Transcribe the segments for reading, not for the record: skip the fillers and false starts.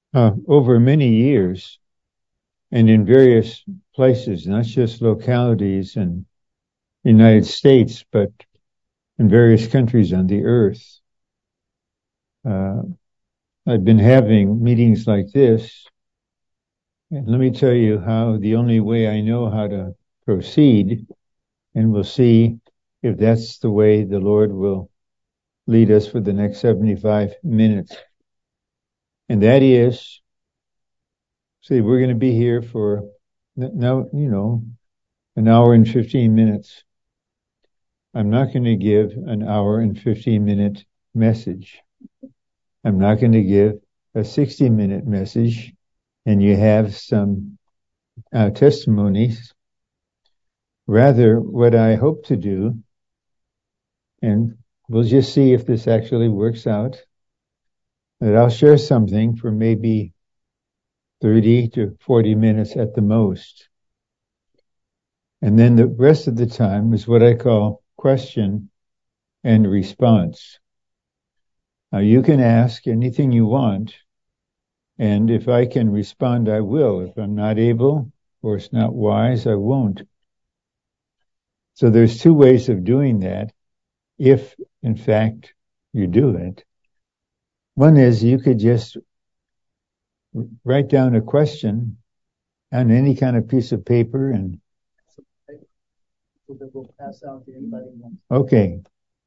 over many years and in various places, not just localities in the United States, but in various countries on the earth. I've been having meetings like this, and let me tell you how the only way I know how to proceed, and we'll see if that's the way the Lord will lead us for the next 75 minutes. And that is, see, we're going to be here for now, an hour and 15 minutes. I'm not going to give an hour and 15-minute message. I'm not going to give a 60-minute message, and you have some testimonies. Rather, what I hope to do, and we'll just see if this actually works out, that I'll share something for maybe 30 to 40 minutes at the most. And then the rest of the time is what I call question and response. Now, you can ask anything you want, and if I can respond, I will. If I'm not able, or it's not wise, I won't. So there's two ways of doing that, if, in fact, you do it. One is you could just write down a question on any kind of piece of paper and we'll pass out to anybody. Okay.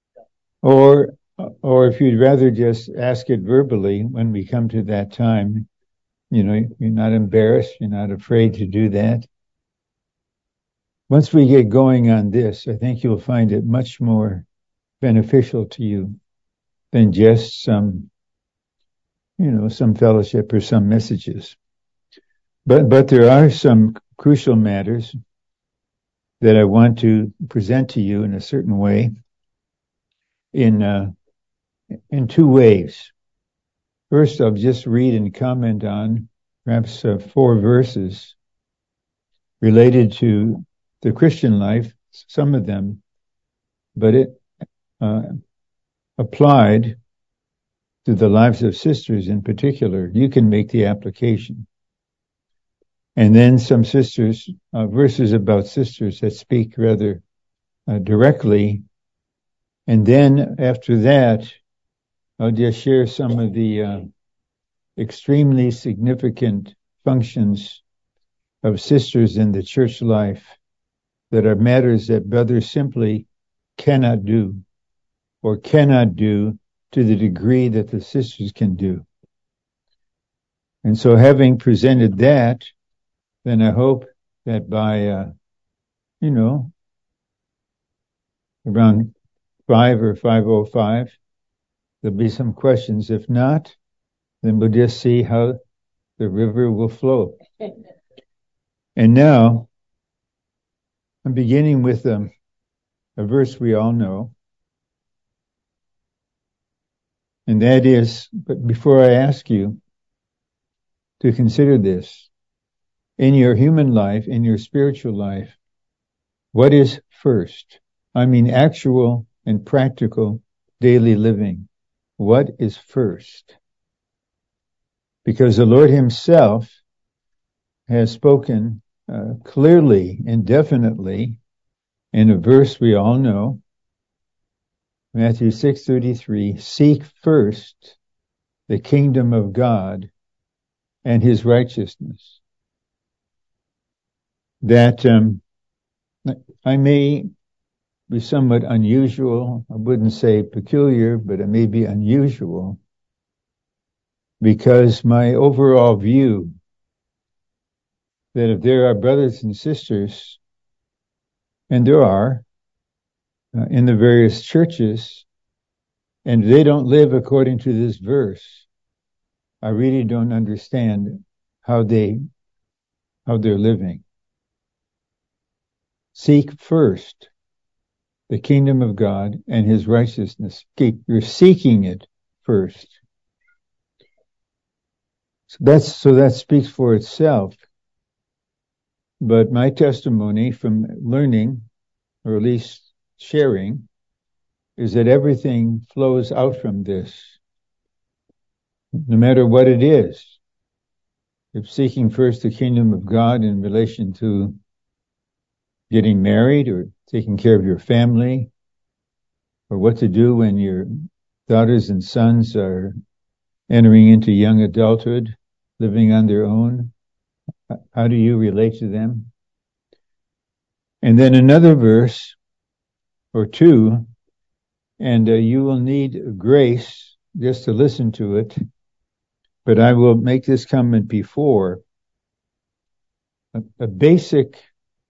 Or if you'd rather just ask it verbally when we come to that time, you're not embarrassed, you're not afraid to do that. Once we get going on this, I think you'll find it much more beneficial to you than just some fellowship or some messages. But there are some crucial matters that I want to present to you in a certain way, in two ways. First, I'll just read and comment on perhaps 4 verses related to the Christian life, some of them, but it applied to the lives of sisters in particular. You can make the application. And then some verses about sisters that speak rather directly. And then after that, I'll just share some of the extremely significant functions of sisters in the church life that are matters that brothers simply cannot do, or cannot do to the degree that the sisters can do. And so having presented that, then I hope that by, around 5 or 5:05, there'll be some questions. If not, then we'll just see how the river will flow. And now, I'm beginning with a verse we all know. And that is, but before I ask you to consider this, in your human life, in your spiritual life, what is first? I mean, actual and practical daily living. What is first? Because the Lord himself has spoken clearly and definitely in a verse we all know, Matthew 6:33, seek first the kingdom of God and his righteousness. That I may be somewhat unusual. I wouldn't say peculiar, but it may be unusual because my overall view that if there are brothers and sisters, and there are in the various churches, and they don't live according to this verse, I really don't understand how they're living. Seek first the kingdom of God and his righteousness. You're seeking it first. So that speaks for itself. But my testimony from learning, or at least sharing, is that everything flows out from this, no matter what it is. if seeking first the kingdom of God in relation to getting married or taking care of your family, or what to do when your daughters and sons are entering into young adulthood, living on their own, how do you relate to them? And then another verse or two, and you will need grace just to listen to it, but I will make this comment before. A basic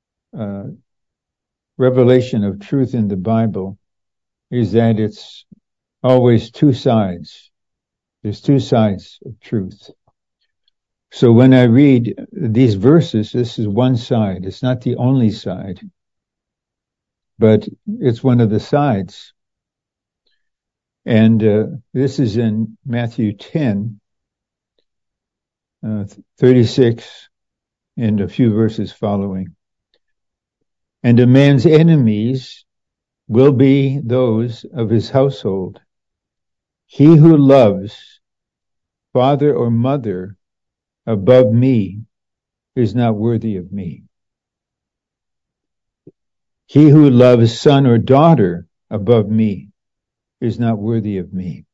revelation of truth in the Bible is that it's always two sides. There's two sides of truth. So when I read these verses, this is one side. It's not the only side, but it's one of the sides. And this is in Matthew 10, 36, and a few verses following. And a man's enemies will be those of his household. He who loves father or mother above me is not worthy of me. He who loves son or daughter above me is not worthy of me.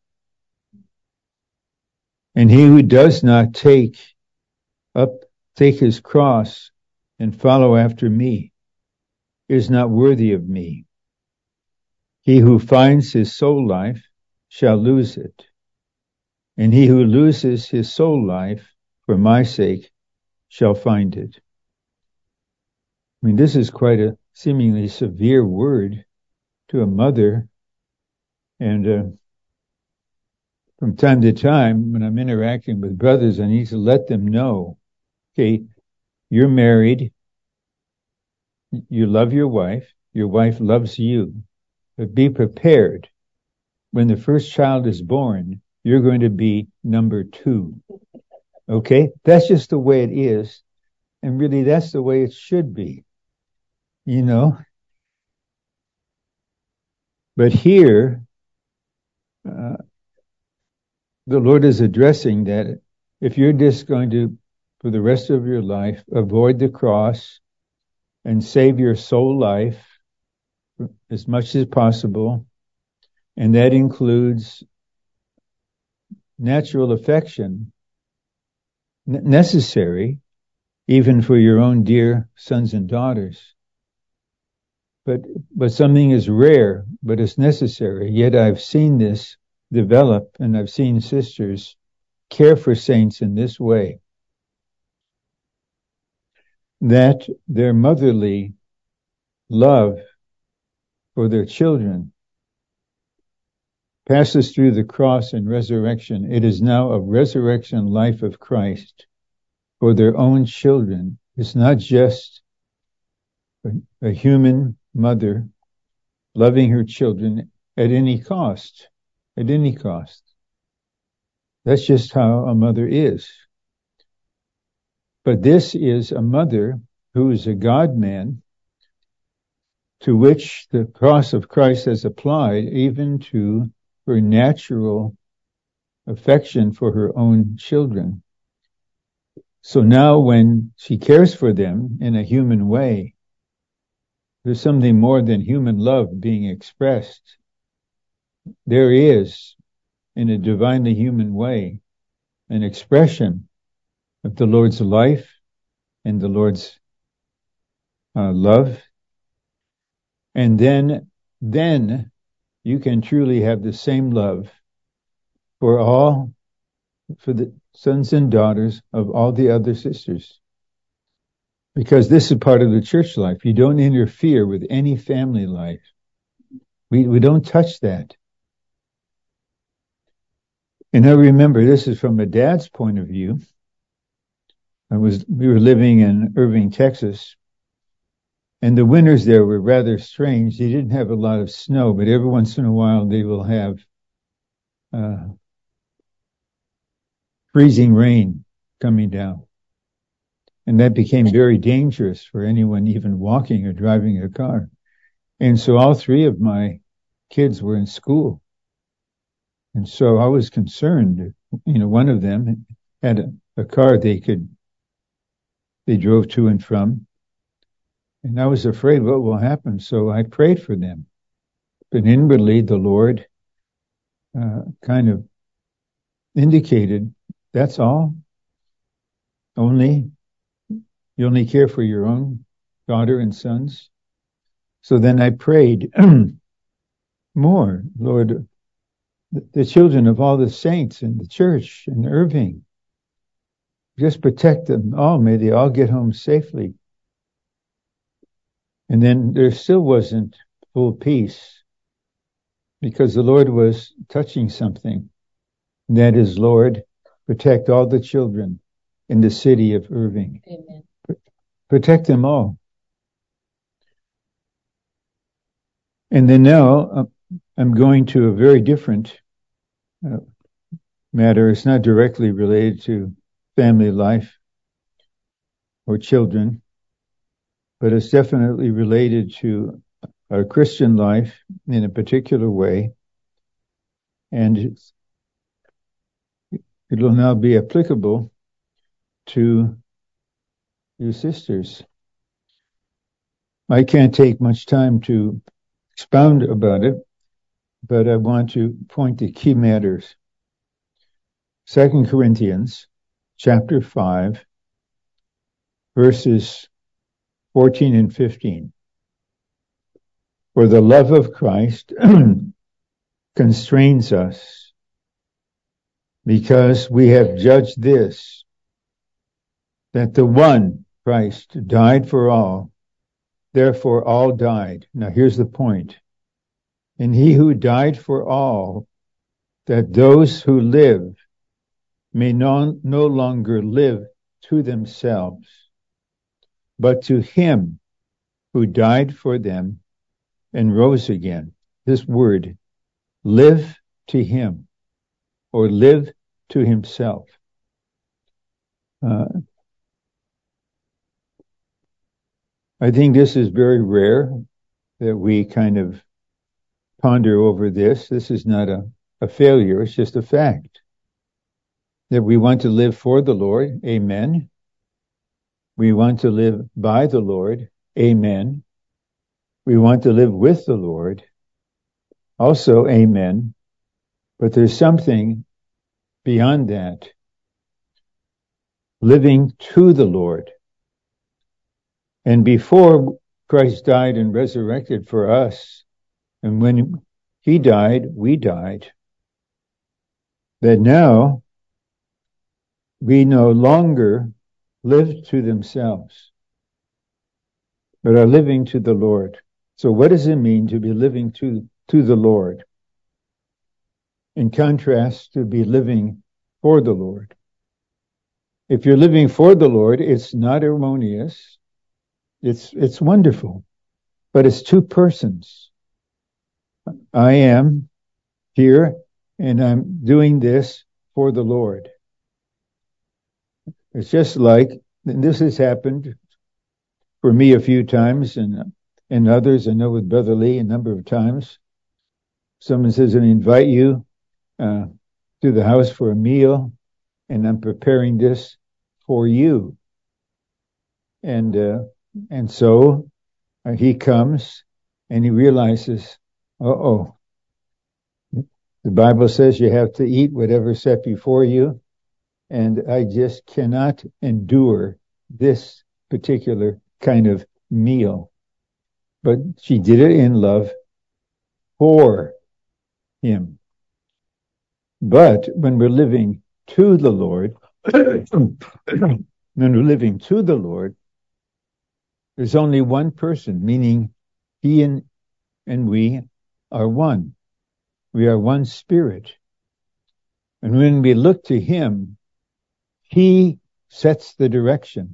And he who does not take his cross and follow after me is not worthy of me. He who finds his soul life shall lose it. And he who loses his soul life for my sake shall find it. I mean, this is quite a seemingly severe word to a mother. And from time to time, when I'm interacting with brothers, I need to let them know, okay, you're married, you love your wife loves you, but be prepared. When the first child is born, you're going to be number 2. Okay? That's just the way it is. And really, that's the way it should be. You know? But here, the Lord is addressing that if you're just going to, for the rest of your life, avoid the cross and save your soul life as much as possible, and that includes natural affection, necessary even for your own dear sons and daughters. But something is rare, but it's necessary. Yet I've seen this develop, and I've seen sisters care for saints in this way, that their motherly love for their children passes through the cross and resurrection. It is now a resurrection life of Christ for their own children. It's not just a human mother loving her children at any cost. At any cost. That's just how a mother is. But this is a mother who is a God-man, to which the cross of Christ has applied even to her natural affection for her own children. So now when she cares for them in a human way, there's something more than human love being expressed. There is, in a divinely human way, an expression of the Lord's life and the Lord's love. And then you can truly have the same love for the sons and daughters of all the other sisters. Because this is part of the church life. You don't interfere with any family life. We don't touch that. And I remember, this is from a dad's point of view. We were living in Irving, Texas, and the winters there were rather strange. They didn't have a lot of snow, but every once in a while they will have freezing rain coming down. And that became very dangerous for anyone even walking or driving a car. And so all 3 of my kids were in school. And so I was concerned. One of them had a car they could they drove to and from. And I was afraid what will happen, so I prayed for them. But inwardly, the Lord kind of indicated, that's all. You only care for your own daughter and sons. So then I prayed more, Lord, the children of all the saints in the church in Irving, just protect them all. May they all get home safely. And then there still wasn't full peace because the Lord was touching something. And that is, Lord, protect all the children in the city of Irving. Amen. Protect them all. And then now I'm going to a very different matter. It's not directly related to family life or children, but it's definitely related to our Christian life in a particular way. And it will now be applicable to you sisters. I can't take much time to expound about it, but I want to point to key matters. 2 Corinthians chapter 5, verses 14 and 15. For the love of Christ constrains us, because we have judged this, that the one, Christ, died for all, therefore all died. Now here's the point. And he who died for all, that those who live may no longer live to themselves, but to him who died for them and rose again. This word, live to him, or live to himself. I think this is very rare that we kind of ponder over this. This is not a failure, it's just a fact. That we want to live for the Lord, amen. We want to live by the Lord, amen. We want to live with the Lord, also amen. But there's something beyond that. Living to the Lord. And before Christ died and resurrected for us, and when he died, we died, that now we no longer live to themselves, but are living to the Lord. So what does it mean to be living to the Lord? In contrast to be living for the Lord. If you're living for the Lord, it's not erroneous. It's wonderful, but it's two persons. I am here and I'm doing this for the Lord. It's just like, and this has happened for me a few times and others, I know with Brother Lee a number of times. Someone says, I invite you to the house for a meal, and I'm preparing this for you. And so he comes and he realizes, the Bible says you have to eat whatever's set before you, and I just cannot endure this particular kind of meal. But she did it in love for him. But when we're living to the Lord, there's only one person, meaning he and we are one. We are one spirit. And when we look to him, he sets the direction.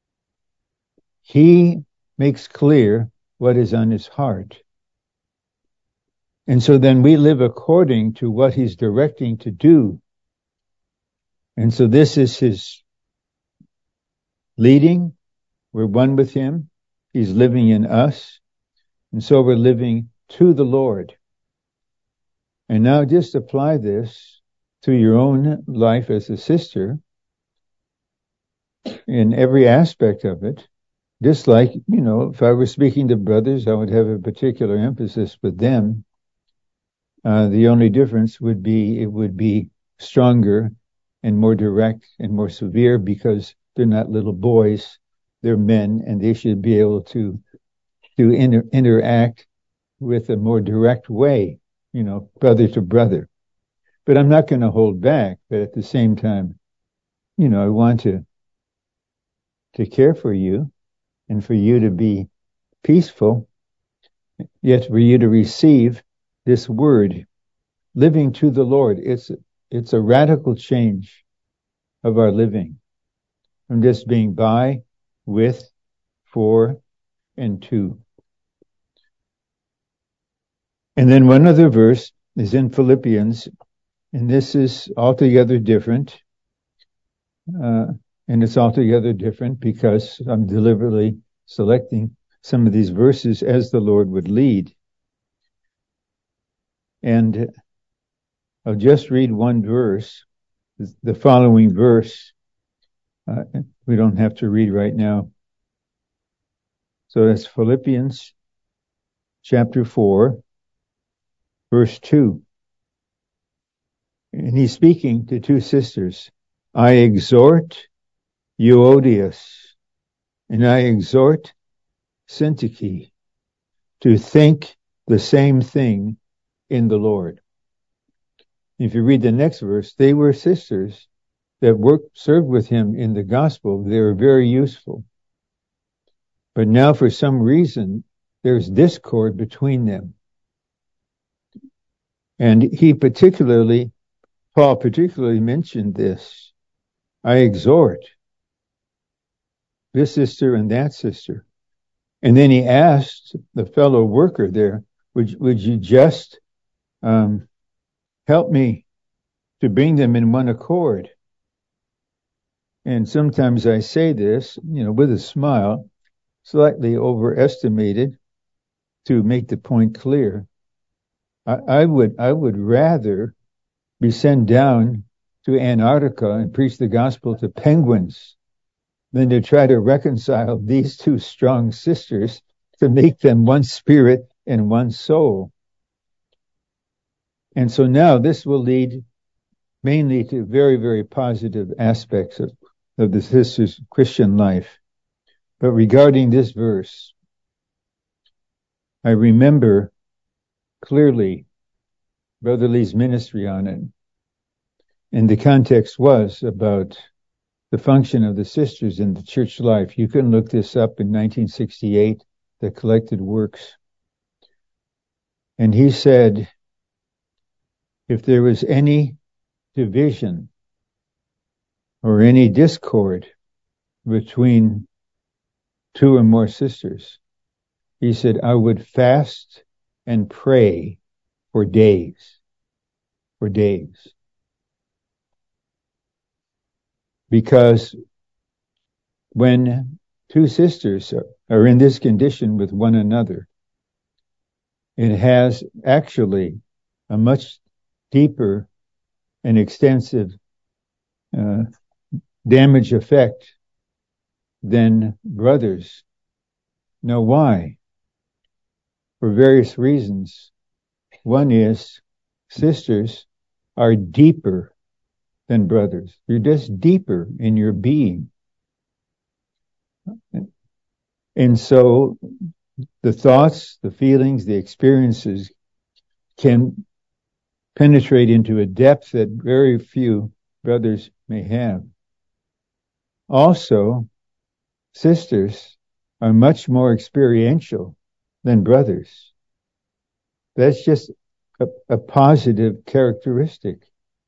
He makes clear what is on his heart. And so then we live according to what he's directing to do. And so this is his leading. We're one with him. He's living in us. And so we're living to the Lord. And now just apply this to your own life as a sister. in every aspect of it. Just like, if I were speaking to brothers, I would have a particular emphasis with them. The only difference would be it would be stronger and more direct and more severe because they're not little boys, they're men, and they should be able to interact with a more direct way, brother to brother. But I'm not going to hold back. But at the same time, I want to care for you and for you to be peaceful, yet for you to receive this word, living to the Lord. It's a radical change of our living from just being by, with, for, and to. And then one other verse is in Philippians, and this is altogether different. And it's altogether different because I'm deliberately selecting some of these verses as the Lord would lead. And I'll just read one verse, the following verse. We don't have to read right now. So that's Philippians chapter 4, verse 2. And he's speaking to two sisters. I exhort Euodias, and I exhort Syntyche to think the same thing in the Lord. If you read the next verse, they were sisters that served with him in the gospel. They were very useful. But now for some reason, there's discord between them. And Paul particularly mentioned this. I exhort this sister and that sister. And then he asked the fellow worker there, would you just help me to bring them in one accord? And sometimes I say this, with a smile, slightly overestimated to make the point clear. I would rather be sent down to Antarctica and preach the gospel to penguins than to try to reconcile these two strong sisters to make them one spirit and one soul. And so now this will lead mainly to very, very positive aspects of the sisters' Christian life. But regarding this verse, I remember clearly Brother Lee's ministry on it. And the context was about the function of the sisters in the church life. You can look this up in 1968, the collected works. And he said, if there was any division or any discord between two or more sisters, he said, I would fast and pray for days. For days. Because when two sisters are in this condition with one another, it has actually a much deeper and extensive damage effect than brothers. Now, why? For various reasons. One is sisters are deeper than brothers. You're just deeper in your being. And so the thoughts, the feelings, the experiences can penetrate into a depth that very few brothers may have. Also, sisters are much more experiential than brothers. That's just a positive characteristic.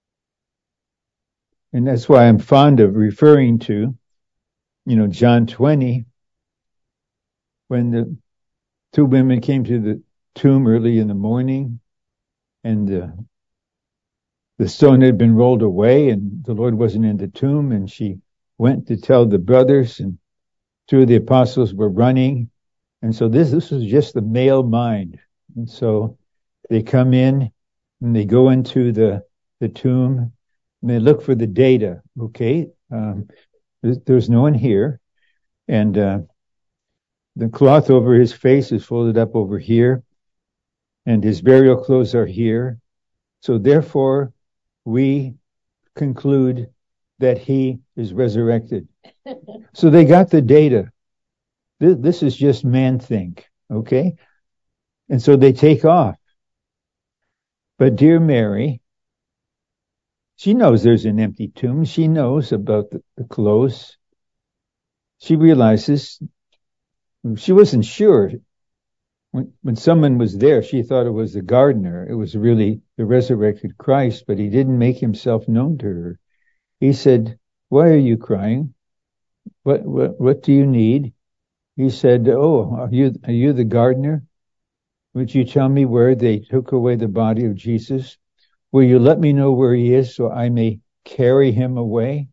And that's why I'm fond of referring to, John 20, when the two women came to the tomb early in the morning and the stone had been rolled away and the Lord wasn't in the tomb, and she went to tell the brothers, and two of the apostles were running. And so this was just the male mind. And so they come in and they go into the tomb and they look for the data. Okay. There's no one here. And the cloth over his face is folded up over here. And his burial clothes are here. So therefore, we conclude that he is resurrected. So they got the data. This is just man-think, okay? And so they take off. But dear Mary, she knows there's an empty tomb. She knows about the clothes. She realizes, she wasn't sure. When someone was there, she thought it was the gardener. It was really the resurrected Christ, but he didn't make himself known to her. He said, "Why are you crying? What do you need?" He said, "Oh, are you the gardener? Would you tell me where they took away the body of Jesus? Will you let me know where he is so I may carry him away?"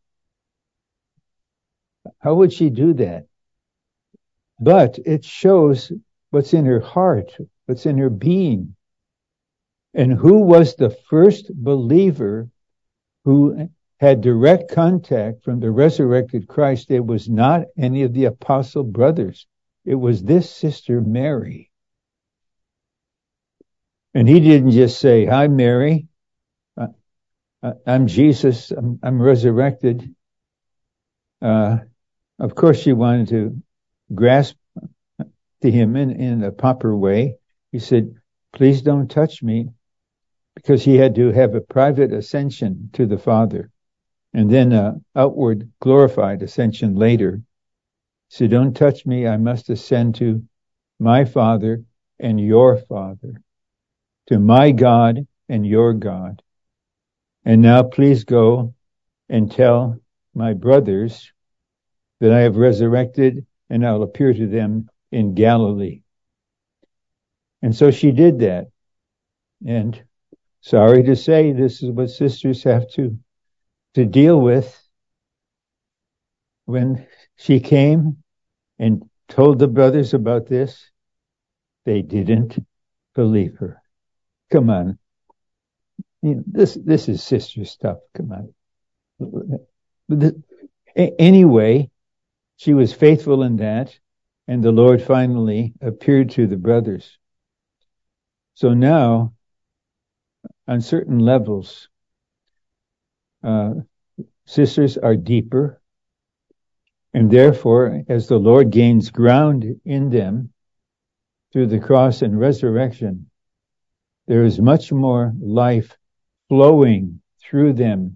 How would she do that? But it shows what's in her heart, what's in her being. And who was the first believer who had direct contact from the resurrected Christ? It was not any of the apostle brothers. It was this sister Mary. And he didn't just say, "Hi, Mary. I'm Jesus. I'm resurrected." Of course, she wanted to grasp to him in a proper way. He said, "Please don't touch me," because he had to have a private ascension to the Father and then an outward glorified ascension later. So don't touch me. I must ascend to my Father and your Father, to my God and your God. And now please go and tell my brothers that I have resurrected, and I'll appear to them in Galilee. And so she did that. And sorry to say, this is what sisters have to deal with. When she came and told the brothers about this, they didn't believe her. Come on. This is sister stuff. Come on. Anyway, she was faithful in that, and the Lord finally appeared to the brothers. So now, on certain levels, sisters are deeper, and therefore, as the Lord gains ground in them through the cross and resurrection, there is much more life flowing through them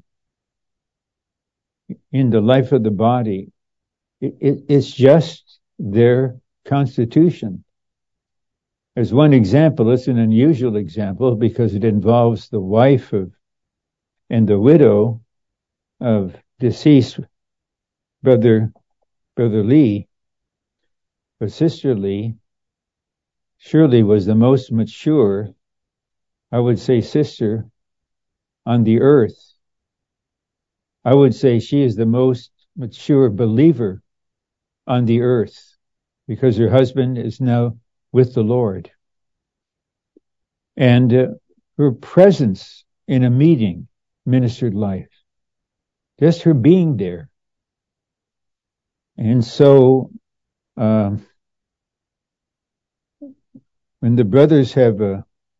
in the life of the body. It's just their constitution. As one example, it's an unusual example because it involves the wife of and the widow of deceased brother Lee. But Sister Lee surely was the most mature, I would say, sister on the earth. I would say she is the most mature believer on the earth because her husband is now with the Lord. And her presence in a meeting ministered life. Just her being there. And so when the brothers have a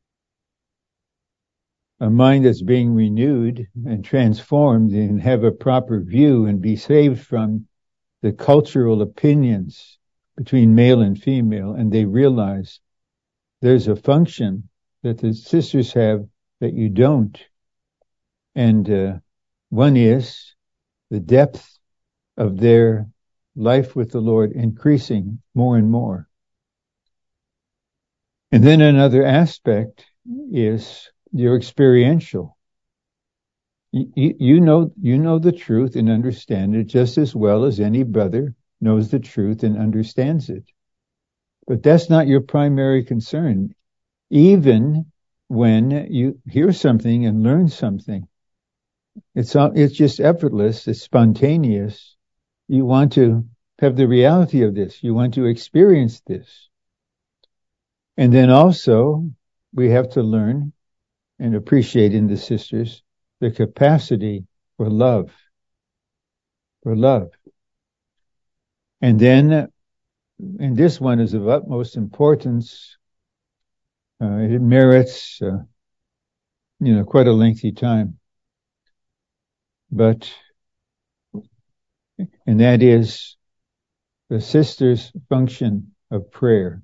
mind that's being renewed and transformed and have a proper view and be saved from the cultural opinions between male and female, and they realize there's a function that the sisters have that you don't. And one is the depth of their life with the Lord increasing more and more. And then another aspect is your experiential. You know the truth and understand it just as well as any brother knows the truth and understands it. But that's not your primary concern. Even when you hear something and learn something, it's just effortless, it's spontaneous. You want to have the reality of this. You want to experience this. And then also, we have to learn and appreciate in the sisters the capacity for love. For love. And then, and this one is of utmost importance. It merits, quite a lengthy time. And that is the sister's function of prayer.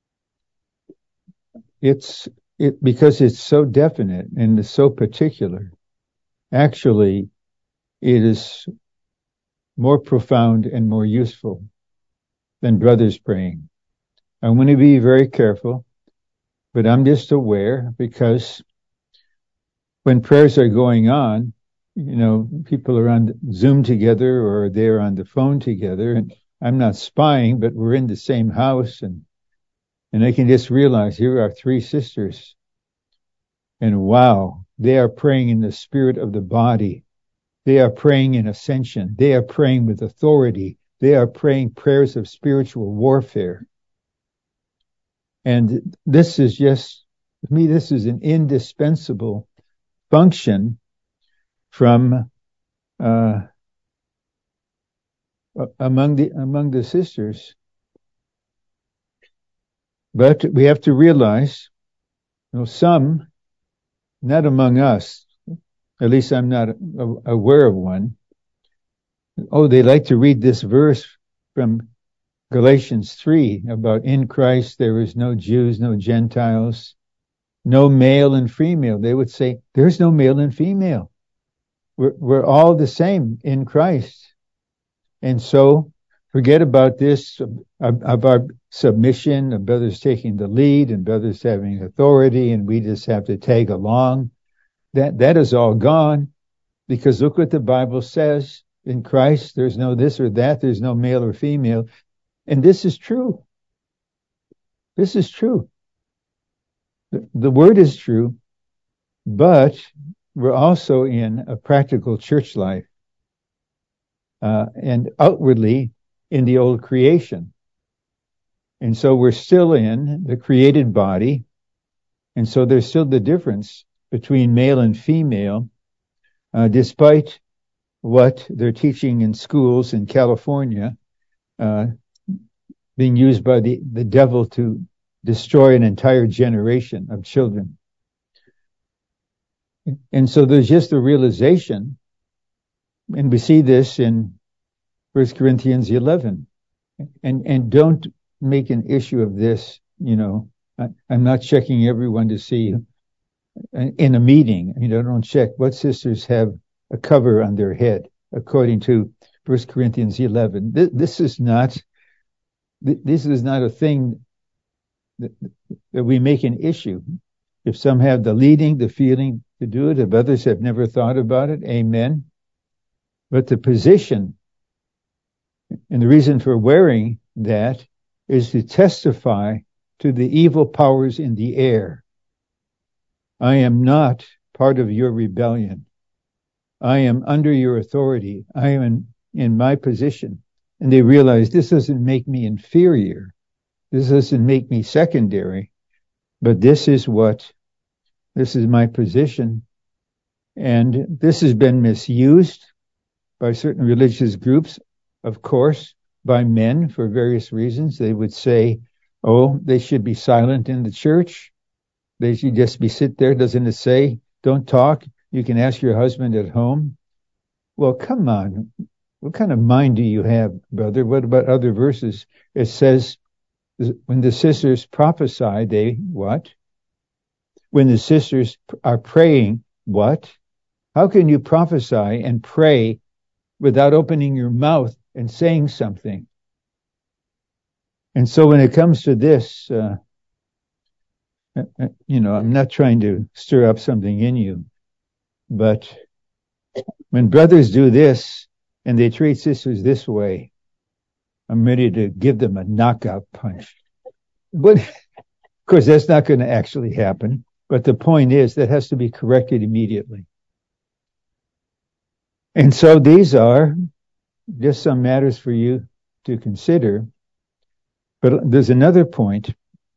Because it's so definite and it's so particular. Actually, it is more profound and more useful than brothers praying. I want to be very careful, but I'm just aware because when prayers are going on, people are on Zoom together or they're on the phone together, and I'm not spying, but we're in the same house, and I can just realize here are three sisters, and wow, they are praying in the spirit of the body. They are praying in ascension. They are praying with authority. They are praying prayers of spiritual warfare. And this is just, to me, this is an indispensable function from among the sisters. But we have to realize, some, not among us, at least I'm not aware of one. They like to read this verse from Galatians 3 about in Christ there is no Jews, no Gentiles, no male and female. They would say there's no male and female. We're all the same in Christ. And so forget about this of our submission, of brothers taking the lead and brothers having authority and we just have to tag along. That is all gone, because look what the Bible says. In Christ, there's no this or that. There's no male or female. And this is true. This is true. The word is true, but we're also in a practical church life. And outwardly in the old creation. And so we're still in the created body. And so there's still the difference between male and female, despite what they're teaching in schools in California, being used by the devil to destroy an entire generation of children. And so there's just a realization, and we see this in 1 Corinthians 11. And don't make an issue of this, I'm not checking everyone to see in a meeting, don't check what sisters have a cover on their head, according to 1 Corinthians 11. This is not a thing that we make an issue. If some have the leading, the feeling to do it, if others have never thought about it, amen. But the position and the reason for wearing that is to testify to the evil powers in the air. I am not part of your rebellion. I am under your authority. I am in my position. And they realize this doesn't make me inferior. This doesn't make me secondary. But this is my position. And this has been misused by certain religious groups, of course, by men for various reasons. They would say, they should be silent in the church. They should just sit there. Doesn't it say, don't talk? You can ask your husband at home. Well, come on. What kind of mind do you have, brother? What about other verses? It says, when the sisters prophesy, they what? When the sisters are praying, what? How can you prophesy and pray without opening your mouth and saying something? And so when it comes to this, I'm not trying to stir up something in you, but when brothers do this and they treat sisters this way, I'm ready to give them a knockout punch. But of course, that's not going to actually happen. But the point is that has to be corrected immediately. And so these are just some matters for you to consider. But there's another point.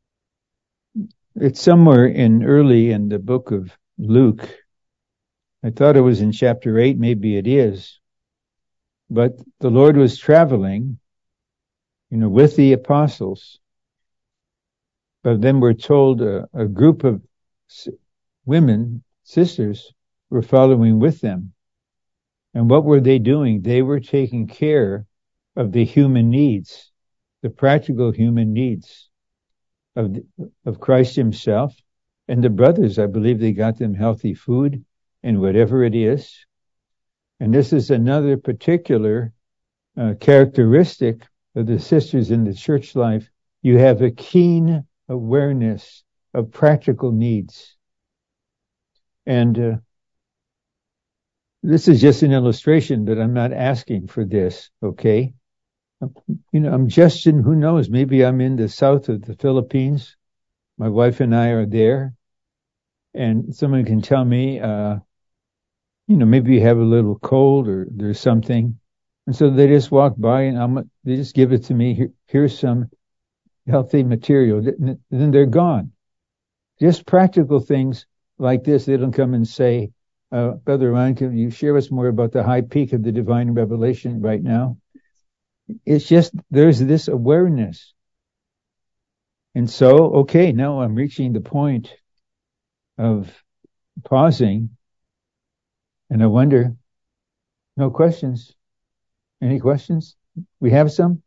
It's somewhere early in the book of Luke. I thought it was in chapter 8, maybe it is. But the Lord was traveling, with the apostles. But then we're told a group of women, sisters, were following with them. And what were they doing? They were taking care of the human needs, the practical human needs of Christ himself. And the brothers, I believe they got them healthy food and whatever it is. And this is another particular characteristic of the sisters in the church life. You have a keen awareness of practical needs. And this is just an illustration, but I'm not asking for this, okay? I'm just in, who knows, maybe I'm in the south of the Philippines. My wife and I are there. And someone can tell me, maybe you have a little cold or there's something. And so they just walk by and they just give it to me. Here's some healthy material. And then they're gone. Just practical things like this. They don't come and say, Brother Ryan, can you share us more about the high peak of the divine revelation right now? It's just, there's this awareness. And so, okay, now I'm reaching the point of pausing. And I wonder, no questions. Any questions? We have some?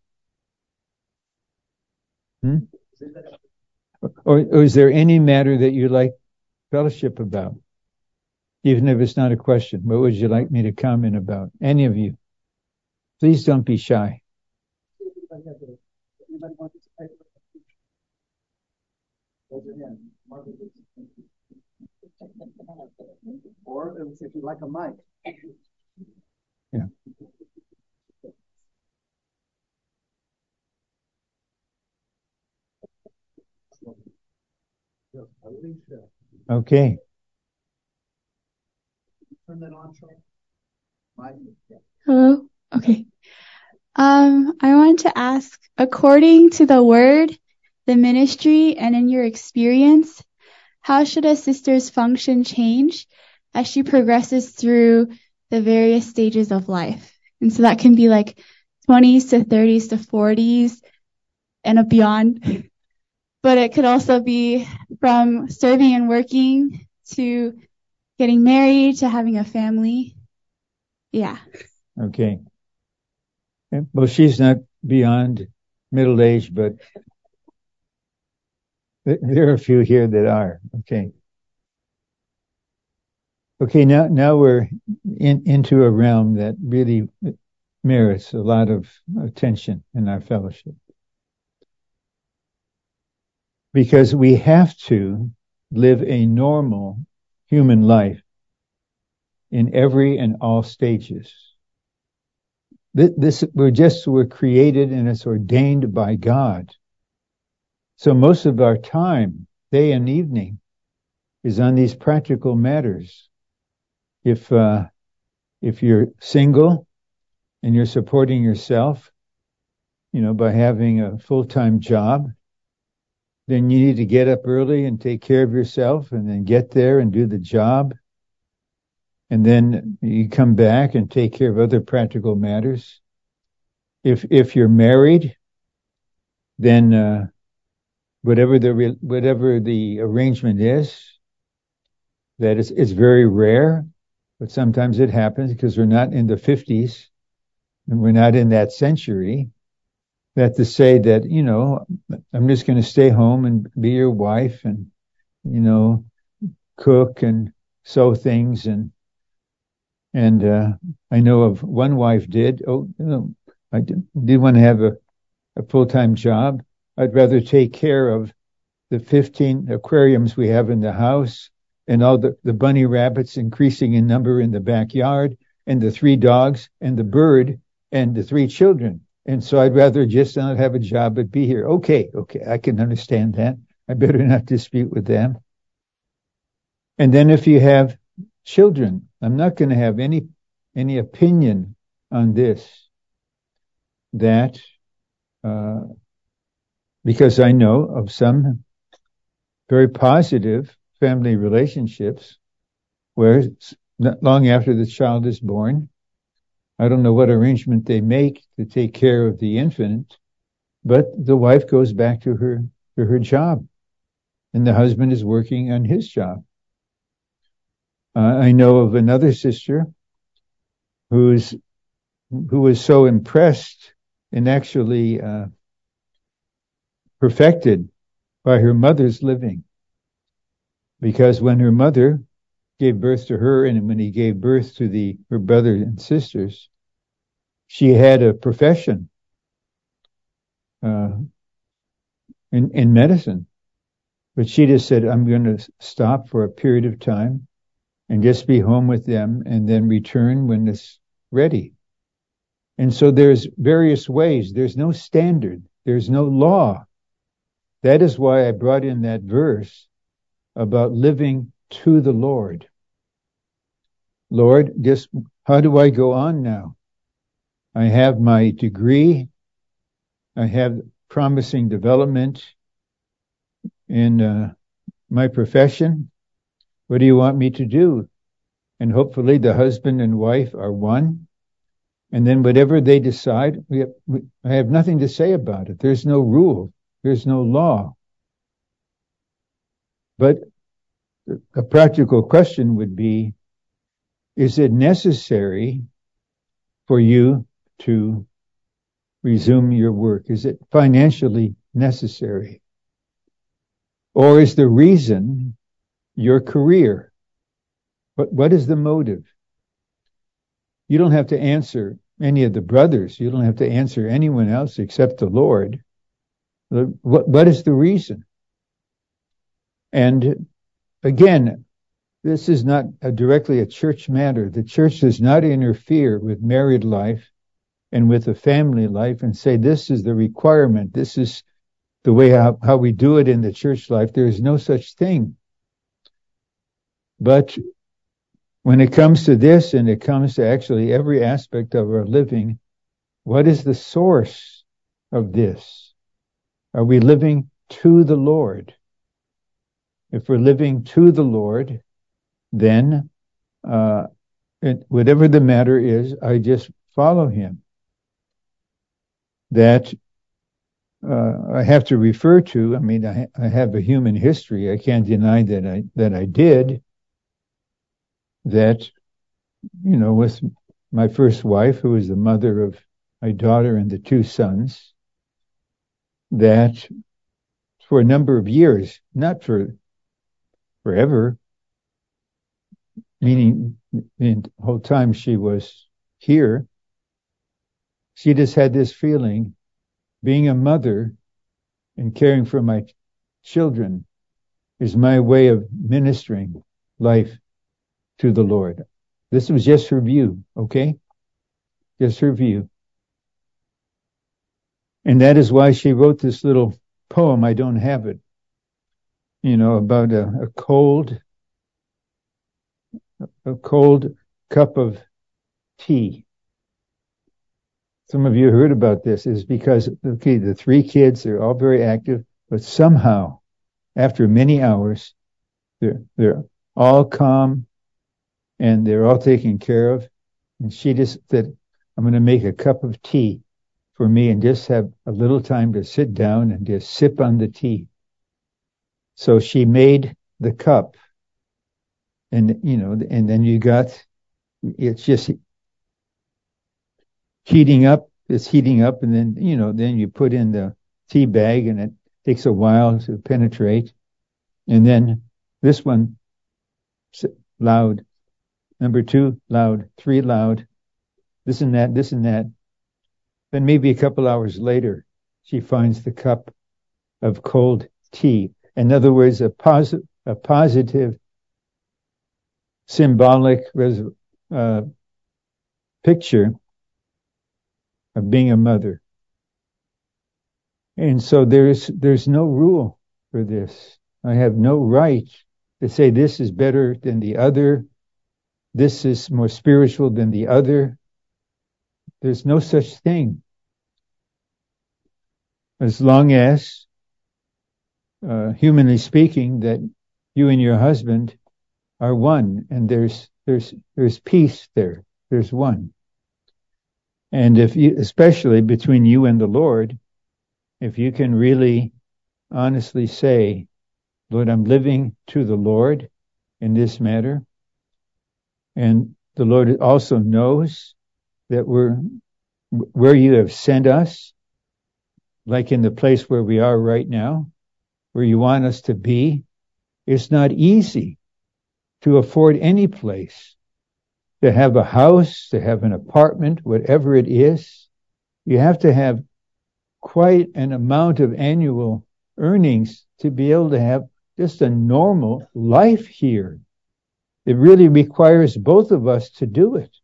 Or is there any matter that you'd like fellowship about? Even if it's not a question, what would you like me to comment about? Any of you? Please don't be shy. Or if you'd like a mic. Yeah. Okay. Turn that on, Hello? Okay. I want to ask, according to the word, the ministry, and in your experience, how should a sister's function change as she progresses through the various stages of life? And so that can be like 20s to 30s to 40s and beyond. But it could also be from serving and working to getting married to having a family. Yeah. Okay. Well, she's not beyond middle age, but there are a few here that are. Okay. Okay, now we're into a realm that really merits a lot of attention in our fellowship. Because we have to live a normal human life in every and all stages. We're created and it's ordained by God. So most of our time, day and evening, is on these practical matters. If you're single and you're supporting yourself, by having a full-time job, then you need to get up early and take care of yourself and then get there and do the job. And then you come back and take care of other practical matters. If you're married, then whatever the arrangement is, that it's very rare, but sometimes it happens because we're not in the 50s and we're not in that century. That to say that, I'm just going to stay home and be your wife and, cook and sew things and I know of one wife did. I did want to have a full-time job. I'd rather take care of the 15 aquariums we have in the house and all the bunny rabbits increasing in number in the backyard and the 3 dogs and the bird and the 3 children. And so I'd rather just not have a job but be here. Okay, I can understand that. I better not dispute with them. And then if you have children, I'm not going to have any opinion on this. That because I know of some very positive family relationships where not long after the child is born, I don't know what arrangement they make to take care of the infant, But the wife goes back to her job, and the husband is working on his job. I know of another sister who was so impressed and actually perfected by her mother's living, because when her mother gave birth to her, and when he gave birth to her brothers and sisters, she had a profession in medicine, but she just said, "I'm going to stop for a period of time and just be home with them, and then return when it's ready." And so there's various ways. There's no standard. There's no law. That is why I brought in that verse about living to the Lord. Lord, just how do I go on now? I have my degree. I have promising development in my profession. What do you want me to do? And hopefully the husband and wife are one. And then whatever they decide, I have nothing to say about it. There's no rule. There's no law. But a practical question would be, is it necessary for you to resume your work? Is it financially necessary? Or is the reason your career? What is the motive? You don't have to answer any of the brothers. You don't have to answer anyone else except the Lord. What is the reason? And again, this is not directly a church matter. The church does not interfere with married life and with a family life and say, this is the requirement. This is the way how we do it in the church life. There is no such thing. But when it comes to this, and it comes to actually every aspect of our living, what is the source of this? Are we living to the Lord? If we're living to the Lord, then whatever the matter is, I just follow him. That I have to refer to. I mean, I have a human history. I can't deny that I did. That, with my first wife, who was the mother of my daughter and the two sons, that for a number of years, not for forever, meaning the whole time she was here, she just had this feeling, being a mother and caring for my children is my way of ministering life to the Lord. This was just her view, okay? Just her view. And that is why she wrote this little poem. I don't have it, about a cold cup of tea. Some of you heard about this. Is because, okay, the three kids, they're all very active, but somehow, after many hours, they're all calm and they're all taken care of. And she just said, I'm going to make a cup of tea for me and just have a little time to sit down and just sip on the tea. So she made the cup, and and then it's just heating up. It's heating up, and then then you put in the tea bag, and it takes a while to penetrate. And then this one, loud. Number 2, loud. 3, loud. This and that, this and that. Then maybe a couple hours later, she finds the cup of cold tea. In other words, a positive, symbolic picture of being a mother. And so there's no rule for this. I have no right to say this is better than the other. This is more spiritual than the other. There's no such thing. As long as, humanly speaking, that you and your husband are one, and there's peace there. There's one. And especially between you and the Lord, if you can really honestly say, Lord, I'm living to the Lord in this matter. And the Lord also knows that we're where you have sent us, like in the place where we are right now, where you want us to be. It's not easy to afford any place, to have a house, to have an apartment, whatever it is. You have to have quite an amount of annual earnings to be able to have just a normal life here. It really requires both of us to do it.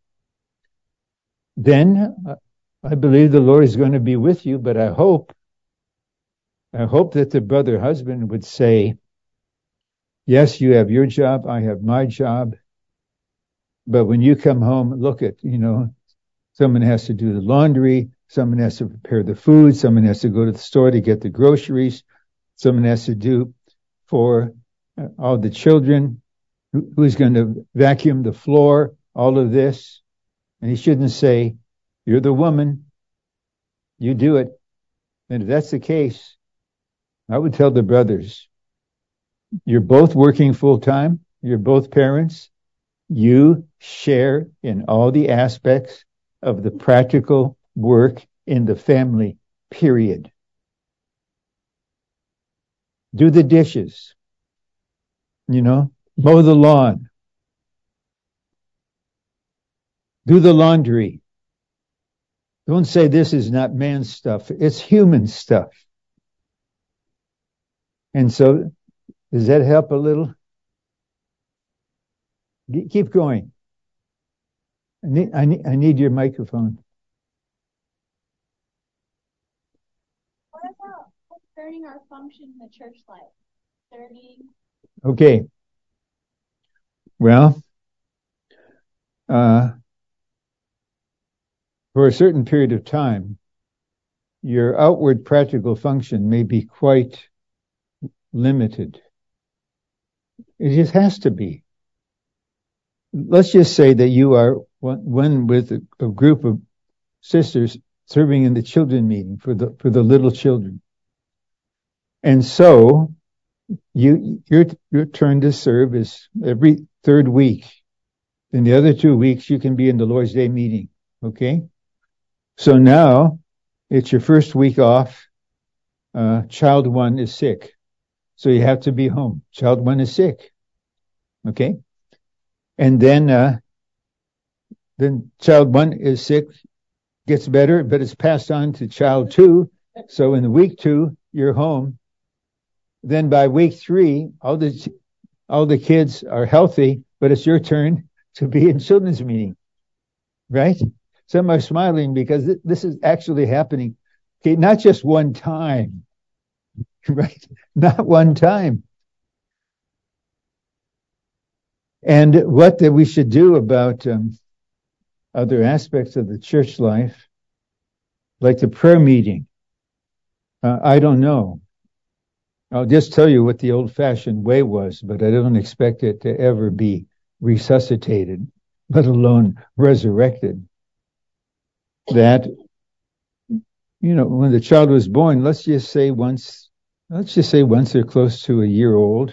Then I believe the Lord is going to be with you, but I hope that the brother husband would say, yes, you have your job, I have my job, but when you come home, look at, someone has to do the laundry, someone has to prepare the food, someone has to go to the store to get the groceries, someone has to do for all the children, who's going to vacuum the floor, all of this. And he shouldn't say, you're the woman, you do it. And if that's the case, I would tell the brothers, you're both working full time, you're both parents, you share in all the aspects of the practical work in the family, period. Do the dishes, mow the lawn, do the laundry. Don't say this is not man's stuff, it's human stuff. And so, does that help a little? Keep going. I need your microphone. What about concerning our function in the church life? Serving. Okay. Well, for a certain period of time, your outward practical function may be quite limited. It just has to be. Let's just say that you are one with a group of sisters serving in the children meeting for the little children. And so your turn to serve is every third week. In the other 2 weeks, you can be in the Lord's Day meeting. Okay? So now it's your first week off. Child one is sick. So you have to be home. Child one is sick. Okay? And then child one is sick, gets better, but it's passed on to child two. So in week 2, you're home. Then by week 3, all the kids are healthy, but it's your turn to be in children's meeting. Right? Some are smiling because this is actually happening. Okay, not just one time. Right? Not one time. And what we should do about other aspects of the church life, like the prayer meeting, I don't know. I'll just tell you what the old-fashioned way was, but I don't expect it to ever be resuscitated, let alone resurrected. That, when the child was born, let's just say once they're close to a year old,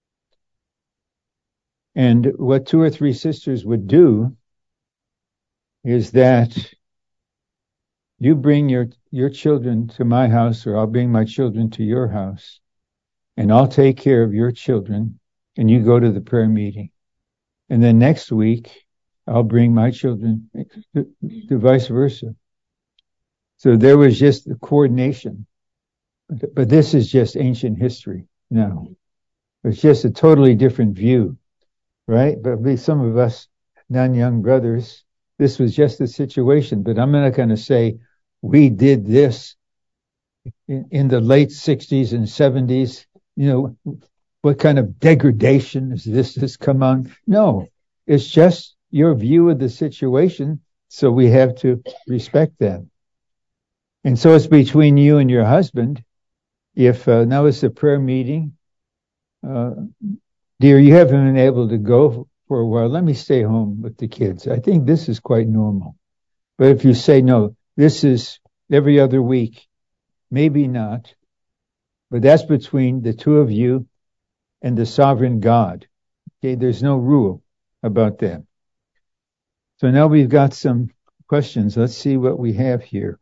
and what 2 or 3 sisters would do is that you bring your children to my house, or I'll bring my children to your house, and I'll take care of your children, and you go to the prayer meeting. And then next week, I'll bring my children, to vice versa. So there was just the coordination. But this is just ancient history now. It's just a totally different view. Right? But some of us non-young brothers, this was just the situation. But I'm not going to say we did this in the late 60s and 70s. What kind of degradation is this has come on? No, it's just your view of the situation. So we have to respect that. And so it's between you and your husband. If now it's a prayer meeting, dear, you haven't been able to go for a while. Let me stay home with the kids. I think this is quite normal. But if you say, no, this is every other week, maybe not, but that's between the two of you and the sovereign God. Okay, there's no rule about that. So now we've got some questions. Let's see what we have here.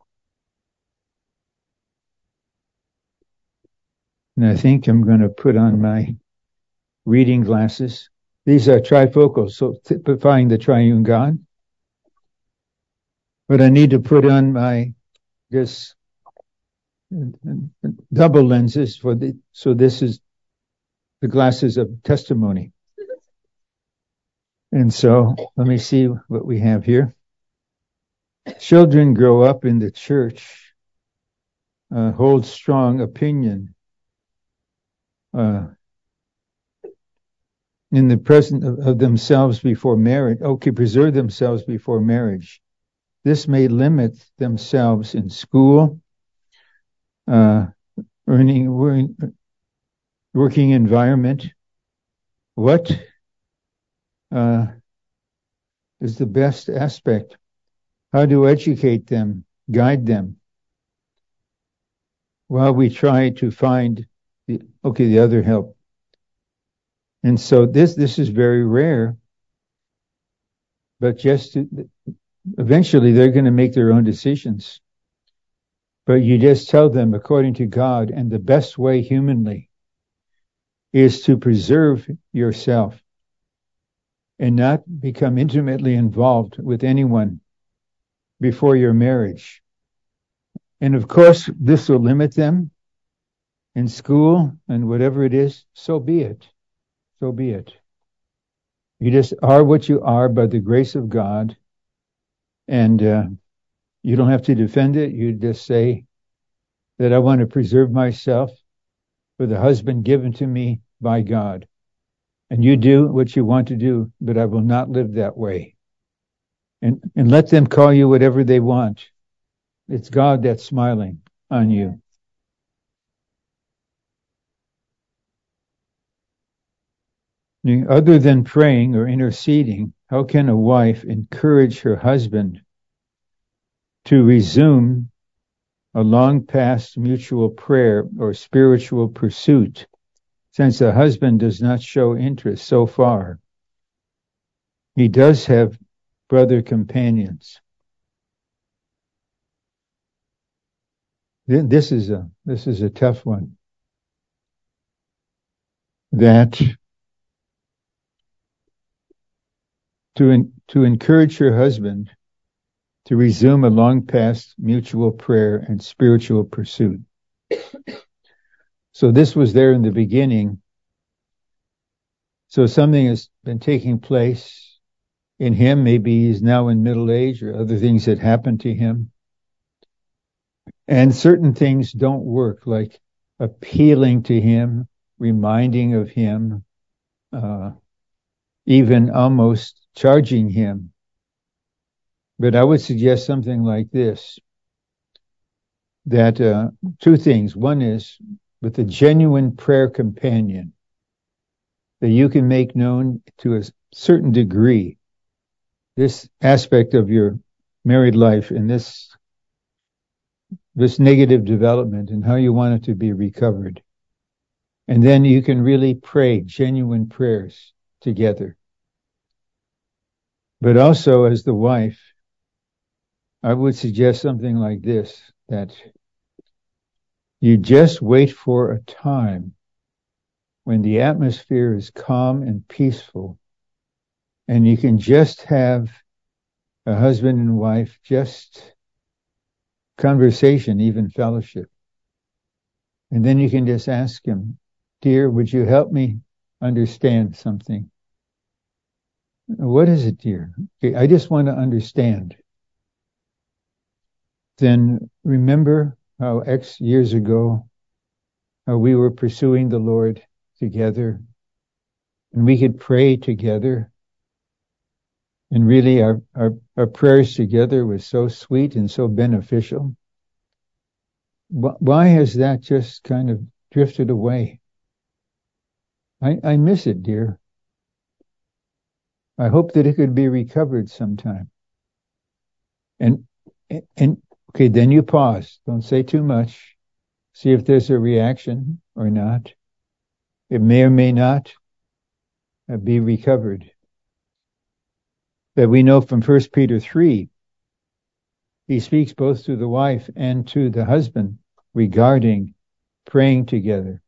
And I think I'm going to put on my reading glasses. These are trifocals, so typifying the triune God. But I need to put on my this double lenses so this is the glasses of testimony. And so let me see what we have here. Children grow up in the church, hold strong opinion in the presence of themselves before marriage. Okay, preserve themselves before marriage. This may limit themselves in school, working environment. What is the best aspect? How to educate them, guide them, while we try to find the other help. And so this is very rare, but eventually they're going to make their own decisions. But you just tell them according to God, and the best way humanly is to preserve yourself and not become intimately involved with anyone before your marriage. And of course, this will limit them in school and whatever it is, so be it. So be it. You just are what you are by the grace of God, and you don't have to defend it. You just say that I want to preserve myself for the husband given to me by God. And you do what you want to do, but I will not live that way. And let them call you whatever they want. It's God that's smiling on you. Other than praying or interceding, how can a wife encourage her husband to resume a long past mutual prayer or spiritual pursuit, since the husband does not show interest so far? He does have brother companions. This is a tough one. That to encourage your husband to resume a long past mutual prayer and spiritual pursuit. So this was there in the beginning. So something has been taking place in him. Maybe he's now in middle age or other things that happened to him. And certain things don't work, like appealing to him, reminding of him, even almost charging him. But I would suggest something like this, that two things. One is with a genuine prayer companion that you can make known to a certain degree this aspect of your married life and this negative development and how you want it to be recovered. And then you can really pray genuine prayers together. But also as the wife, I would suggest something like this, that you just wait for a time when the atmosphere is calm and peaceful, and you can just have a husband and wife, just conversation, even fellowship. And then you can just ask him, dear, would you help me understand something? What is it, dear? Okay, I just want to understand. Then remember how X years ago, how we were pursuing the Lord together, and we could pray together. And really our prayers together was so sweet and so beneficial. Why has that just kind of drifted away? I miss it, dear. I hope that it could be recovered sometime. And okay, then you pause. Don't say too much. See if there's a reaction or not. It may or may not be recovered. That we know from 1 Peter 3, he speaks both to the wife and to the husband regarding praying together.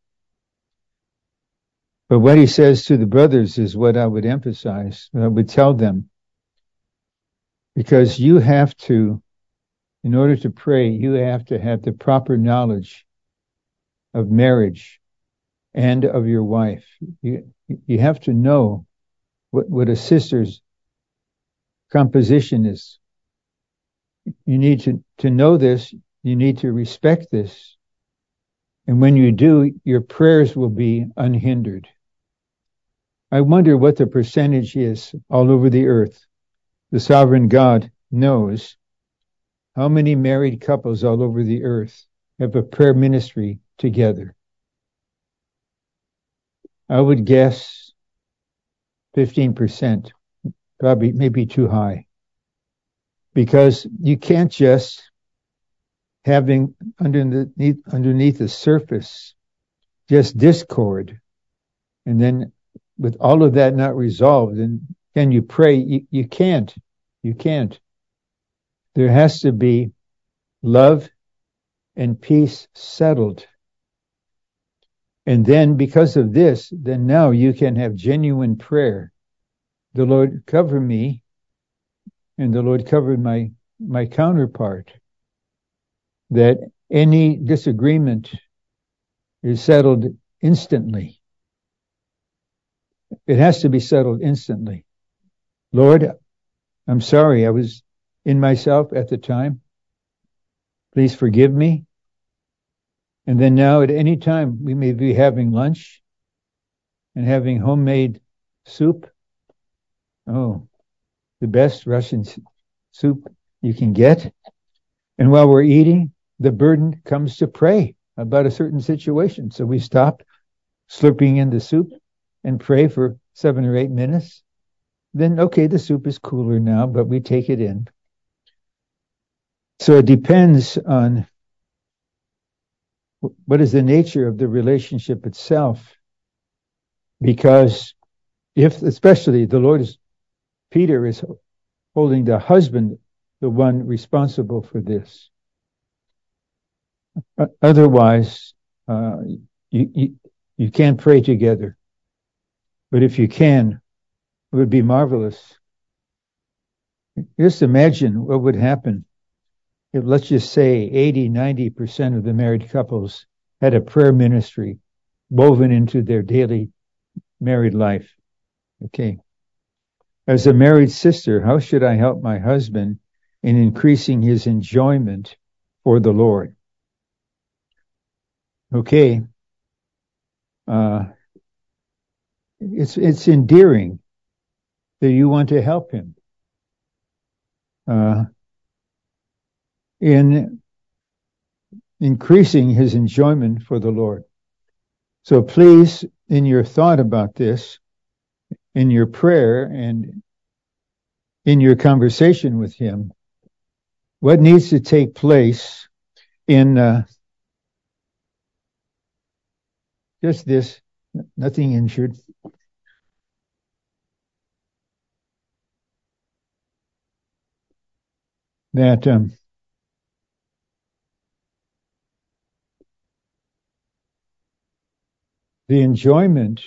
But what he says to the brothers is what I would emphasize. I would tell them, because you have to, in order to pray, you have to have the proper knowledge of marriage and of your wife. You have to know what a sister's composition is. You need to know this. You need to respect this. And when you do, your prayers will be unhindered. I wonder what the percentage is all over the earth. The sovereign God knows how many married couples all over the earth have a prayer ministry together. I would guess 15%, probably maybe too high. Because you can't just having underneath the surface just discord, and then with all of that not resolved, and can you pray? You can't. You can't. There has to be love and peace settled. And then because of this, then now you can have genuine prayer. The Lord cover me, and the Lord covered my counterpart. That any disagreement is settled instantly. It has to be settled instantly. Lord, I'm sorry, I was in myself at the time. Please forgive me. And then now at any time we may be having lunch and having homemade soup. Oh, the best Russian soup you can get. And while we're eating, the burden comes to pray about a certain situation. So we stop slurping in the soup and pray for 7 or 8 minutes. Then, okay, the soup is cooler now, but we take it in. So it depends on what is the nature of the relationship itself. Because if, especially the Lord is, Peter is holding the husband, the one responsible for this. Otherwise, you can't pray together. But if you can, it would be marvelous. Just imagine what would happen if, let's just say, 80-90% of the married couples had a prayer ministry woven into their daily married life. Okay. As a married sister, how should I help my husband in increasing his enjoyment for the Lord? Okay. It's endearing that you want to help him in increasing his enjoyment for the Lord. So please, in your thought about this, in your prayer and in your conversation with him, what needs to take place in just this, nothing injured. That the enjoyment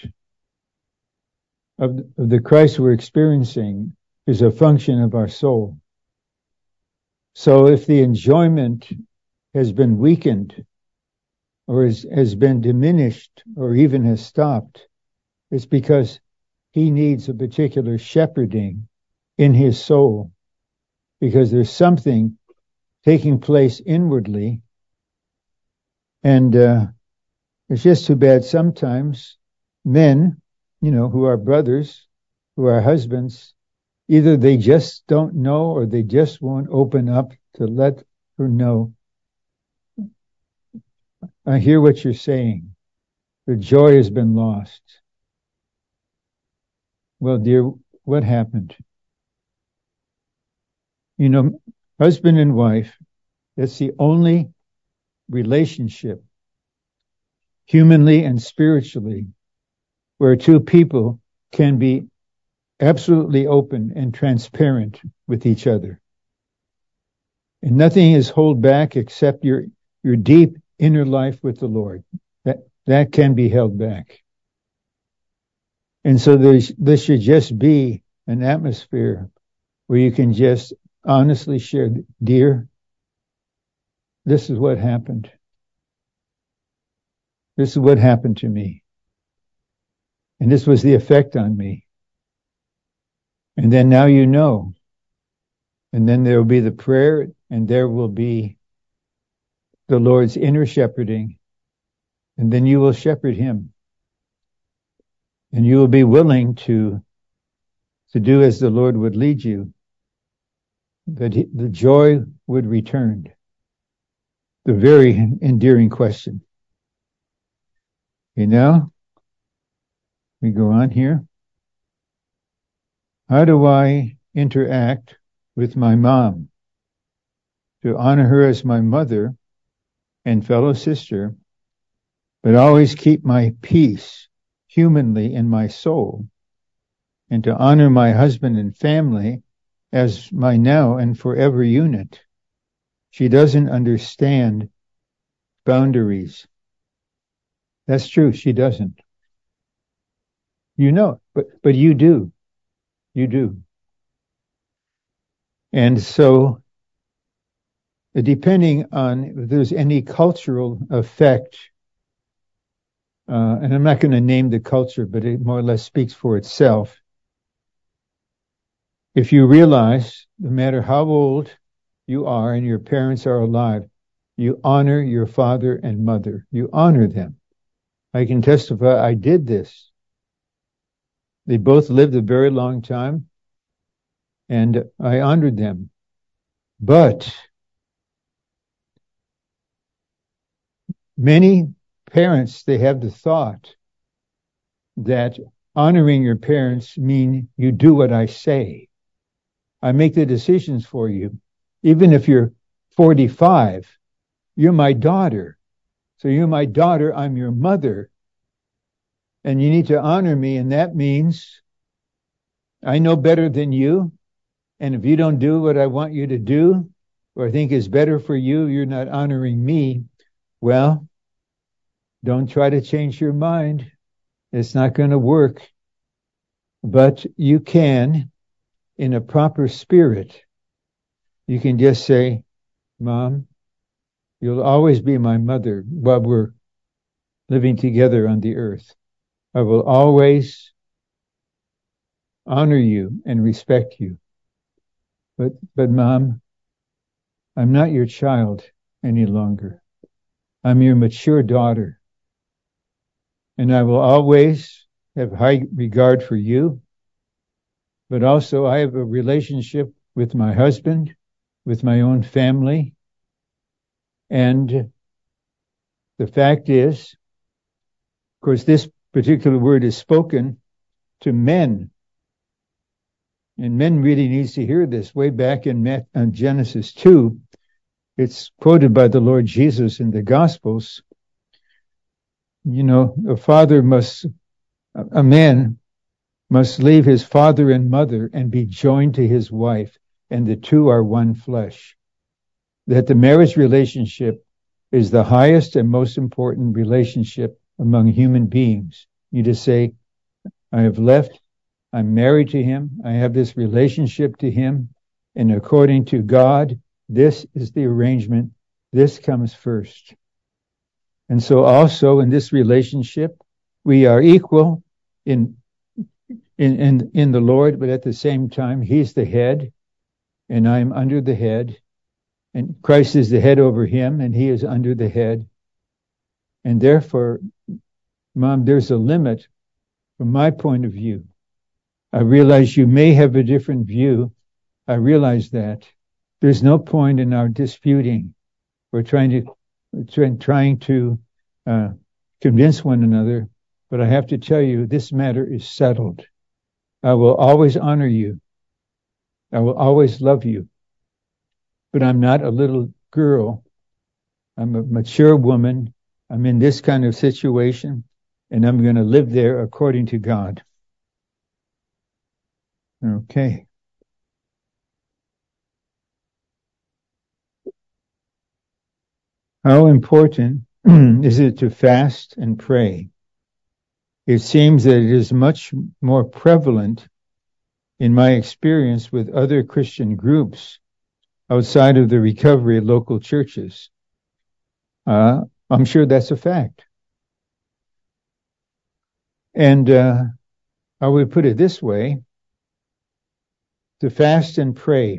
of the Christ we're experiencing is a function of our soul. So if the enjoyment has been weakened or has been diminished or even has stopped, it's because he needs a particular shepherding in his soul, because there's something taking place inwardly. And it's just too bad sometimes men, who are brothers, who are husbands, either they just don't know or they just won't open up to let her know. I hear what you're saying. The joy has been lost. Well, dear, what happened? Husband and wife, that's the only relationship humanly and spiritually, where two people can be absolutely open and transparent with each other. And nothing is held back except your deep inner life with the Lord. That can be held back. And so there should just be an atmosphere where you can just honestly share, dear, this is what happened. This is what happened to me. And this was the effect on me. And then now you know. And then there will be the prayer, and there will be the Lord's inner shepherding. And then you will shepherd him. And you will be willing to do as the Lord would lead you, that the joy would return. The very endearing question. Okay, now we go on here. How do I interact with my mom to honor her as my mother and fellow sister, but always keep my peace humanly in my soul, and to honor my husband and family as my now and forever unit? She doesn't understand boundaries. That's true, she doesn't. You know, but you do. You do. And so, depending on if there's any cultural effect, and I'm not going to name the culture, but it more or less speaks for itself. If you realize, no matter how old you are and your parents are alive, you honor your father and mother. You honor them. I can testify I did this. They both lived a very long time, and I honored them. But many parents, they have the thought that honoring your parents mean you do what I say. I make the decisions for you. Even if you're 45, you're my daughter. So you're my daughter, I'm your mother. And you need to honor me, and that means I know better than you. And if you don't do what I want you to do, or I think is better for you, you're not honoring me. Well, don't try to change your mind. It's not going to work. But you can, in a proper spirit, you can just say, Mom, you'll always be my mother while we're living together on the earth. I will always honor you and respect you. But Mom, I'm not your child any longer. I'm your mature daughter. And I will always have high regard for you. But also I have a relationship with my husband, with my own family. And the fact is, of course, this particular word is spoken to men. And men really needs to hear this. Way back in Genesis 2, it's quoted by the Lord Jesus in the Gospels. You know, a man must leave his father and mother and be joined to his wife, and the two are one flesh. That the marriage relationship is the highest and most important relationship among human beings. You just say, I have left, I'm married to him, I have this relationship to him, and according to God, this is the arrangement, this comes first. And so also in this relationship, we are equal in the Lord, but at the same time, he's the head, and I'm under the head, and Christ is the head over him, and he is under the head. And therefore, Mom, there's a limit from my point of view. I realize you may have a different view. I realize that. There's no point in our disputing. We're trying to convince one another, but I have to tell you, this matter is settled. I will always honor you. I will always love you. But I'm not a little girl. I'm a mature woman. I'm in this kind of situation, and I'm going to live there according to God. Okay. How important is it to fast and pray? It seems that it is much more prevalent in my experience with other Christian groups outside of the recovery of local churches. I'm sure that's a fact. And I would put it this way: to fast and pray,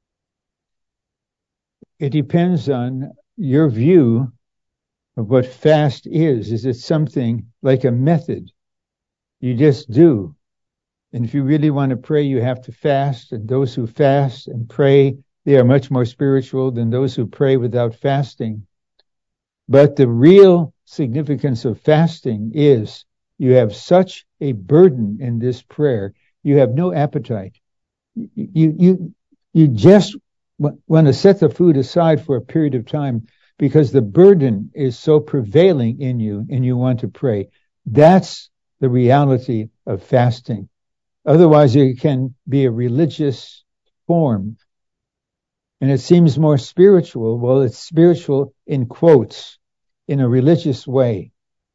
it depends on your view of what fast is. Is it something like a method you just do? And if you really want to pray, you have to fast. And those who fast and pray, they are much more spiritual than those who pray without fasting. But the real significance of fasting is you have such a burden in this prayer. You have no appetite. You just want to set the food aside for a period of time because the burden is so prevailing in you and you want to pray. That's the reality of fasting. Otherwise, it can be a religious form. And it seems more spiritual. Well, it's spiritual in quotes, in a religious way.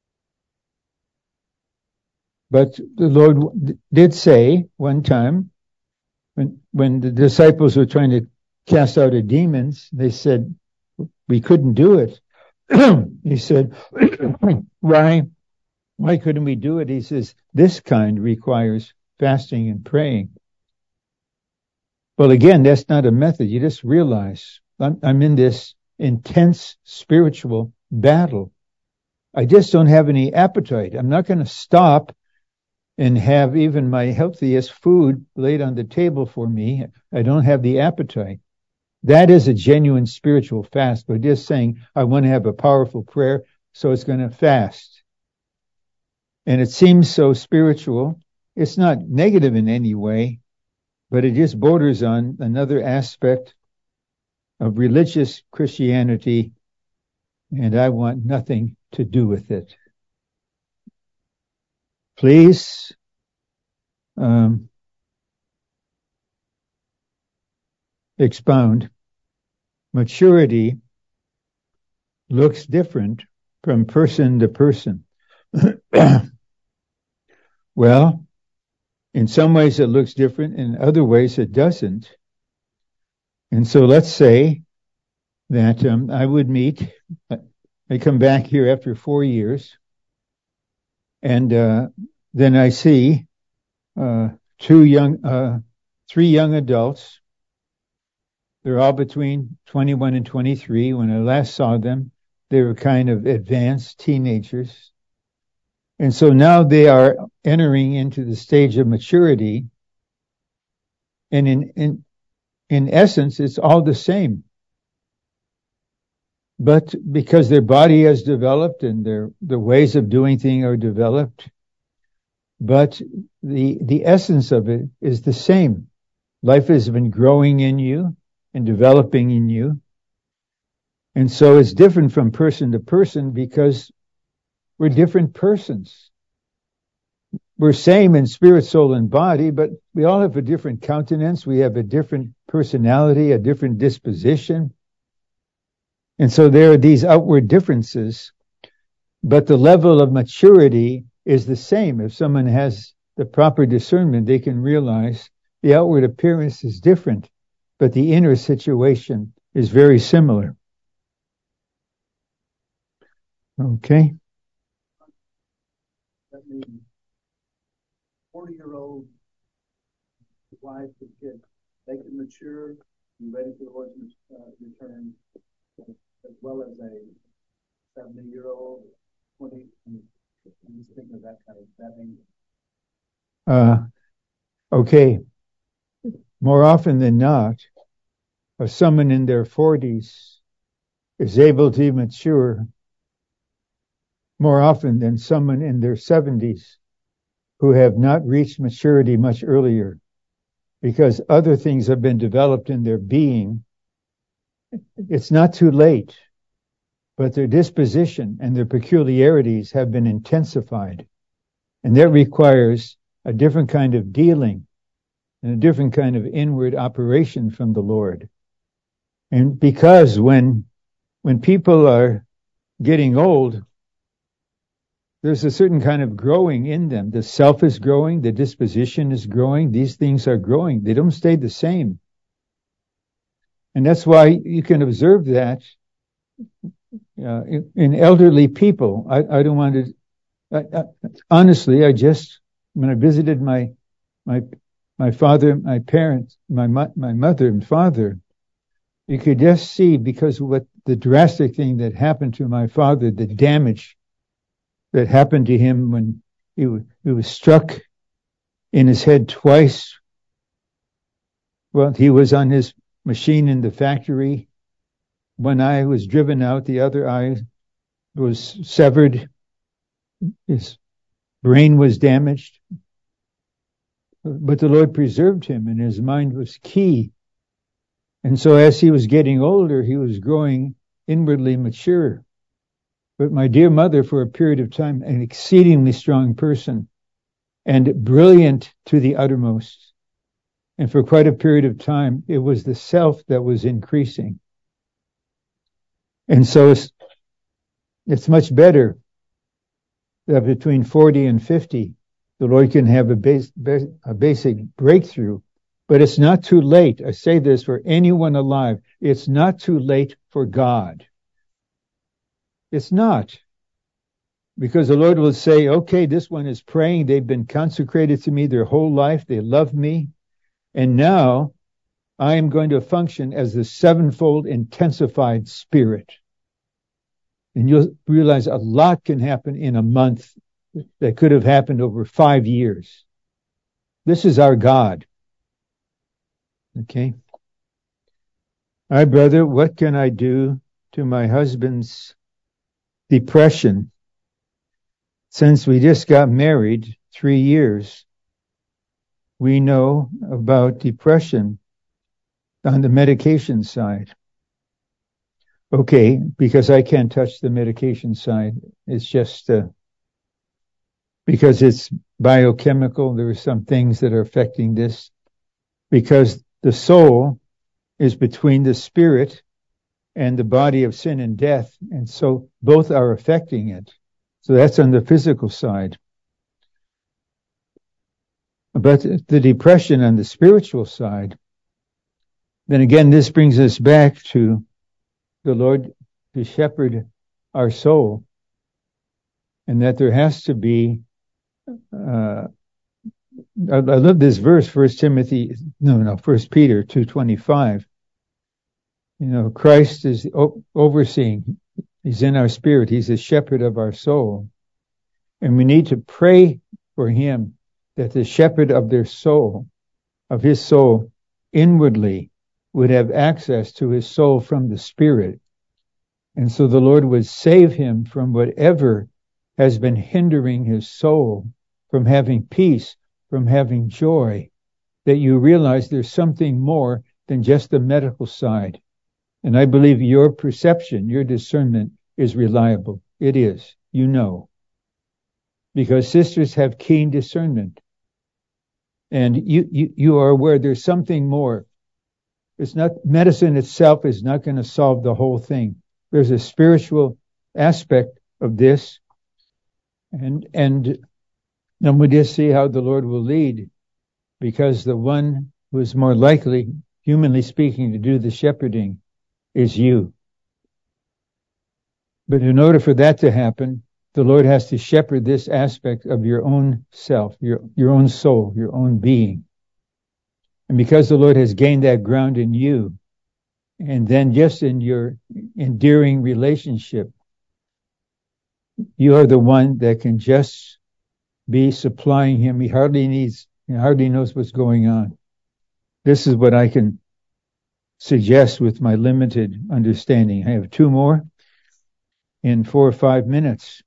But the Lord did say one time, when the disciples were trying to cast out the demons, they said, we couldn't do it. He said, why couldn't we do it? He says, this kind requires fasting and praying. Well, again, that's not a method. You just realize I'm in this intense spiritual battle. I just don't have any appetite. I'm not going to stop and have even my healthiest food laid on the table for me. I don't have the appetite. That is a genuine spiritual fast. But just saying, I want to have a powerful prayer, so it's going to fast. And it seems so spiritual. It's not negative in any way, but it just borders on another aspect of religious Christianity, and I want nothing to do with it. Please expound. Maturity looks different from person to person. Well, in some ways it looks different, in other ways it doesn't. And so let's say that I would meet, I come back here after 4 years, and then I see three young adults. They're all between 21 and 23. When I last saw them, they were kind of advanced teenagers. And so now they are entering into the stage of maturity. And in essence, it's all the same. But because their body has developed and the ways of doing things are developed, but the essence of it is the same. Life has been growing in you and developing in you. And so it's different from person to person because we're different persons. We're same in spirit, soul, and body, but we all have a different countenance. We have a different personality, a different disposition. And so there are these outward differences, but the level of maturity is the same. If someone has the proper discernment, they can realize the outward appearance is different, but the inner situation is very similar. Okay. That means 40-year-old wife and kids, they can mature, be ready for the Lord's return, as well as a 70-year-old, 20. I'm just thinking of that kind of setting. Okay. More often than not, someone in their 40s is able to mature more often than someone in their 70s who have not reached maturity much earlier, because other things have been developed in their being. It's not too late. but their disposition and their peculiarities have been intensified. And that requires a different kind of dealing and a different kind of inward operation from the Lord. And because when people are getting old, there's a certain kind of growing in them. The self is growing, the disposition is growing, these things are growing. They don't stay the same. And that's why you can observe that in elderly people. I don't want to, honestly, when I visited my father, my parents, my mother and father, you could just see, because of what the drastic thing that happened to my father, the damage that happened to him when he was struck in his head twice. Well, he was on his machine in the factory. One eye was driven out, the other eye was severed. His brain was damaged. But the Lord preserved him, and his mind was key. And so as he was getting older, he was growing inwardly mature. But my dear mother, for a period of time, an exceedingly strong person and brilliant to the uttermost. And for quite a period of time, it was the self that was increasing. And so it's much better that between 40 and 50, the Lord can have a basic breakthrough. But it's not too late. I say this for anyone alive. It's not too late for God. It's not. Because the Lord will say, okay, this one is praying. They've been consecrated to me their whole life. They love me. And now I am going to function as the sevenfold intensified spirit. And you'll realize a lot can happen in a month that could have happened over 5 years. This is our God. Okay. All right, brother, what can I do to my husband's depression? Since we just got married 3 years, we know about depression on the medication side. Okay, because I can't touch the medication side. It's just because it's biochemical. There are some things that are affecting this. Because the soul is between the spirit and the body of sin and death. And so both are affecting it. So that's on the physical side. But the depression on the spiritual side, then again, this brings us back to the Lord to shepherd our soul. And that there has to be, I love this verse, 1 Peter 2:25. You know, Christ is overseeing. He's in our spirit. He's the shepherd of our soul. And we need to pray for him that the shepherd of their soul, of his soul, inwardly would have access to his soul from the spirit. And so the Lord would save him from whatever has been hindering his soul from having peace, from having joy, that you realize there's something more than just the medical side. And I believe your perception, your discernment is reliable. It is, you know. Because sisters have keen discernment. And you are aware there's something more. It's not, medicine itself is not going to solve the whole thing. There's a spiritual aspect of this. And then we just see how the Lord will lead. Because the one who is more likely, humanly speaking, to do the shepherding is you. But in order for that to happen, the Lord has to shepherd this aspect of your own self, your own soul, your own being. And because the Lord has gained that ground in you, and then just in your endearing relationship, you are the one that can just be supplying him. He hardly knows what's going on. This is what I can suggest with my limited understanding. I have 2 more in 4 or 5 minutes.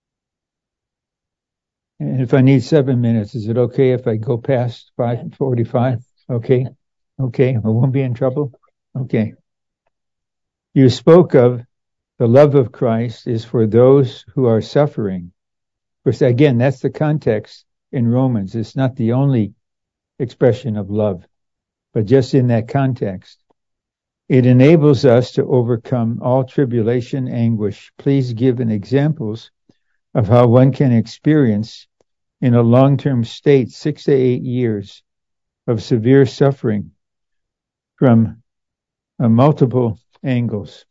And if I need 7 minutes, is it okay if I go past 5:45? Okay. I won't be in trouble. Okay. You spoke of The love of Christ is for those who are suffering. Because again, that's the context in Romans. It's not the only expression of love, but just in that context. It enables us to overcome all tribulation, anguish. Please give an examples of how one can experience in a long-term state 6 to 8 years of severe suffering from multiple angles.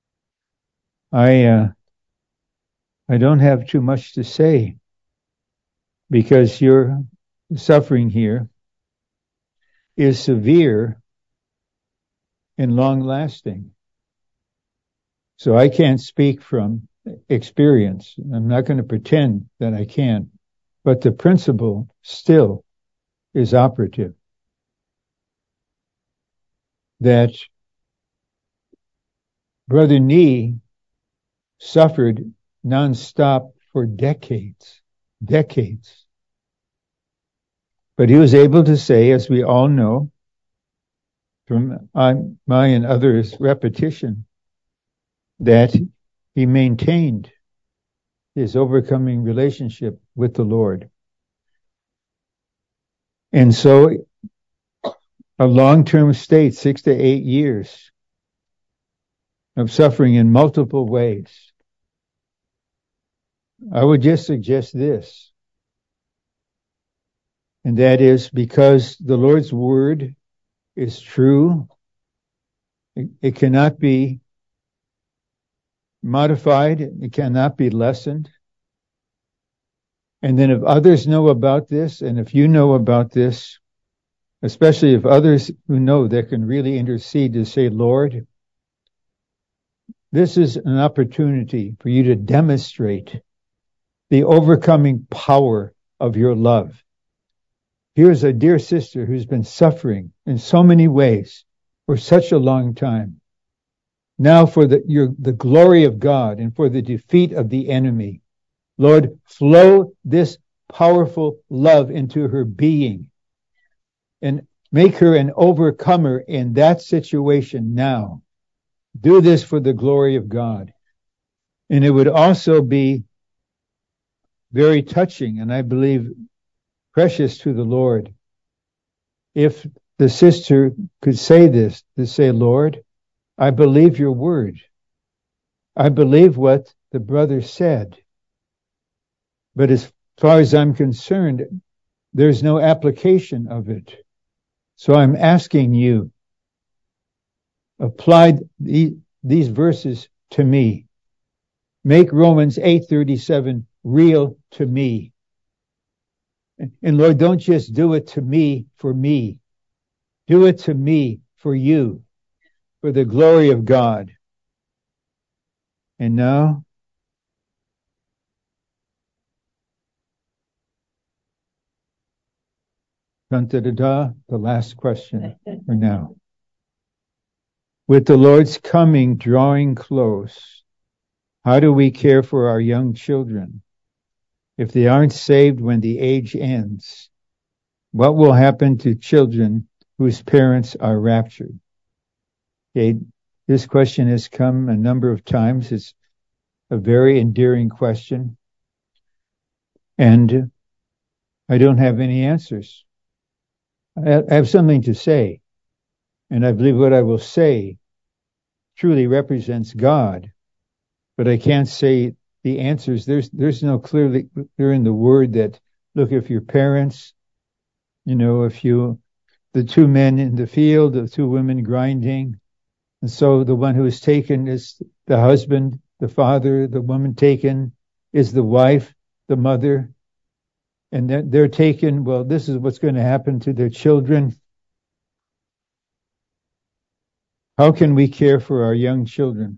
I don't have too much to say because your suffering here is severe and long-lasting. So I can't speak from experience. I'm not going to pretend that I can, but the principle still is operative. That Brother Nee suffered nonstop for decades. But he was able to say, as we all know, from my and others' repetition, that he maintained his overcoming relationship with the Lord. And so a long-term state, 6 to 8 years of suffering in multiple ways. I would just suggest this, and that is because the Lord's word is true, it cannot be modified, it cannot be lessened. And then if others know about this, and if you know about this, especially if others who know that can really intercede to say, Lord, this is an opportunity for you to demonstrate the overcoming power of your love. Here's a dear sister who's been suffering in so many ways for such a long time. Now for the glory of God and for the defeat of the enemy, Lord, flow this powerful love into her being and make her an overcomer in that situation now. Do this for the glory of God. And it would also be very touching, and I believe precious to the Lord, if the sister could say this, to say, Lord, I believe your word. I believe what the brother said. But as far as I'm concerned, there's no application of it. So I'm asking you, apply these verses to me. Make Romans 8:37 real to me. And Lord, don't just do it to me for me. Do it to me for you, for the glory of God. And now, the last question for now. With the Lord's coming drawing close, how do we care for our young children? If they aren't saved when the age ends, what will happen to children whose parents are raptured? Okay, this question has come a number of times. It's a very endearing question. And I don't have any answers. I have something to say. And I believe what I will say truly represents God. But I can't say the answers. There's no clear in the word that, look, if your parents, the two men in the field, the two women grinding, and so the one who is taken is the husband, the father, the woman taken is the wife, the mother, and they're taken, well, this is what's going to happen to their children. How can we care for our young children?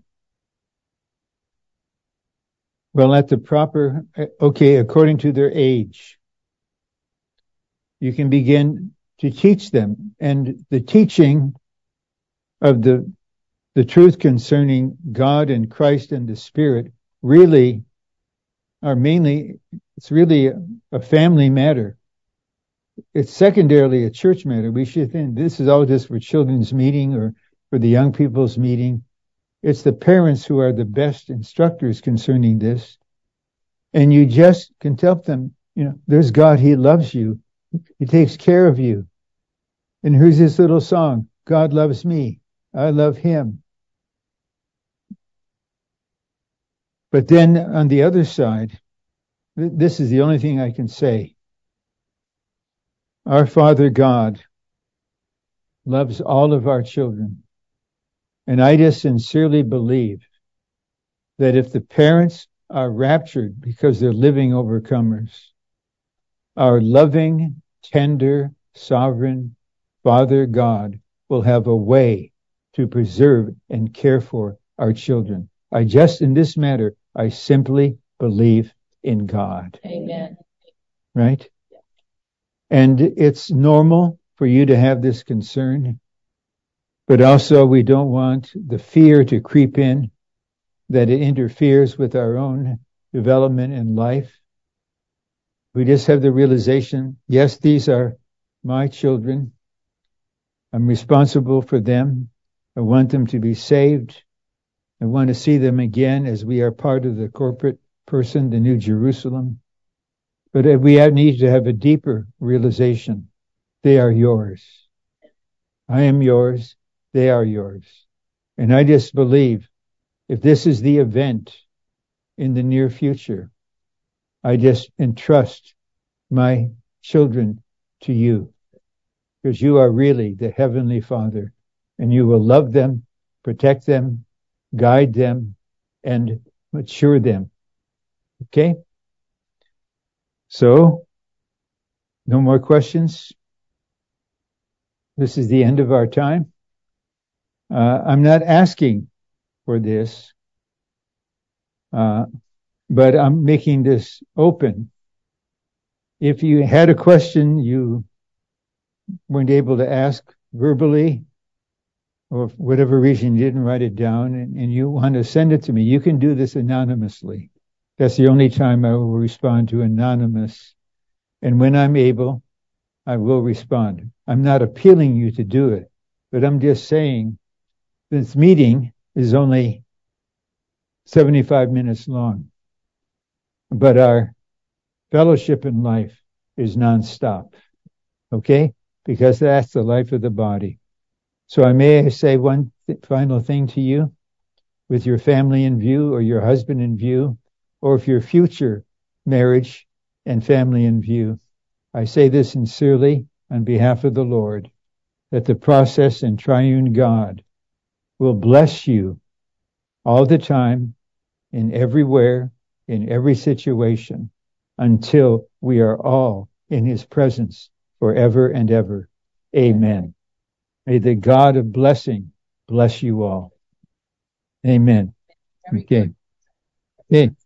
Well, at the proper, according to their age, you can begin to teach them. And the teaching of the truth concerning God and Christ and the Spirit really are it's really a family matter. It's secondarily a church matter. We should think this is all just for children's meeting or for the young people's meeting. It's the parents who are the best instructors concerning this. And you just can tell them, there's God, He loves you. He takes care of you. And here's this little song, God loves me. I love Him. But then on the other side, this is the only thing I can say. Our Father God loves all of our children. And I just sincerely believe that if the parents are raptured because they're living overcomers, our loving, tender, sovereign Father God will have a way to preserve and care for our children. In this matter, I simply believe in God. Amen. Right? And it's normal for you to have this concern, but also we don't want the fear to creep in, that it interferes with our own development in life. We just have the realization, yes, these are my children. I'm responsible for them. I want them to be saved. I want to see them again as we are part of the corporate person, the New Jerusalem. But we need to have a deeper realization. They are yours. I am yours. They are yours. And I just believe if this is the event in the near future, I just entrust my children to you, because you are really the Heavenly Father, and you will love them, protect them, guide them, and mature them. Okay? So, no more questions? This is the end of our time. I'm not asking for this, but I'm making this open. If you had a question you weren't able to ask verbally, or for whatever reason you didn't write it down, and you want to send it to me, you can do this anonymously. That's the only time I will respond to anonymous. And when I'm able, I will respond. I'm not appealing you to do it, but I'm just saying this meeting is only 75 minutes long, but our fellowship in life is nonstop. Okay? Because that's the life of the body. So I may say one final thing to you, with your family in view, or your husband in view, or if your future marriage and family in view. I say this sincerely on behalf of the Lord, that the process and triune God will bless you all the time, in everywhere, in every situation, until we are all in His presence forever and ever. Amen. May the God of blessing bless you all. Amen. Okay. Okay.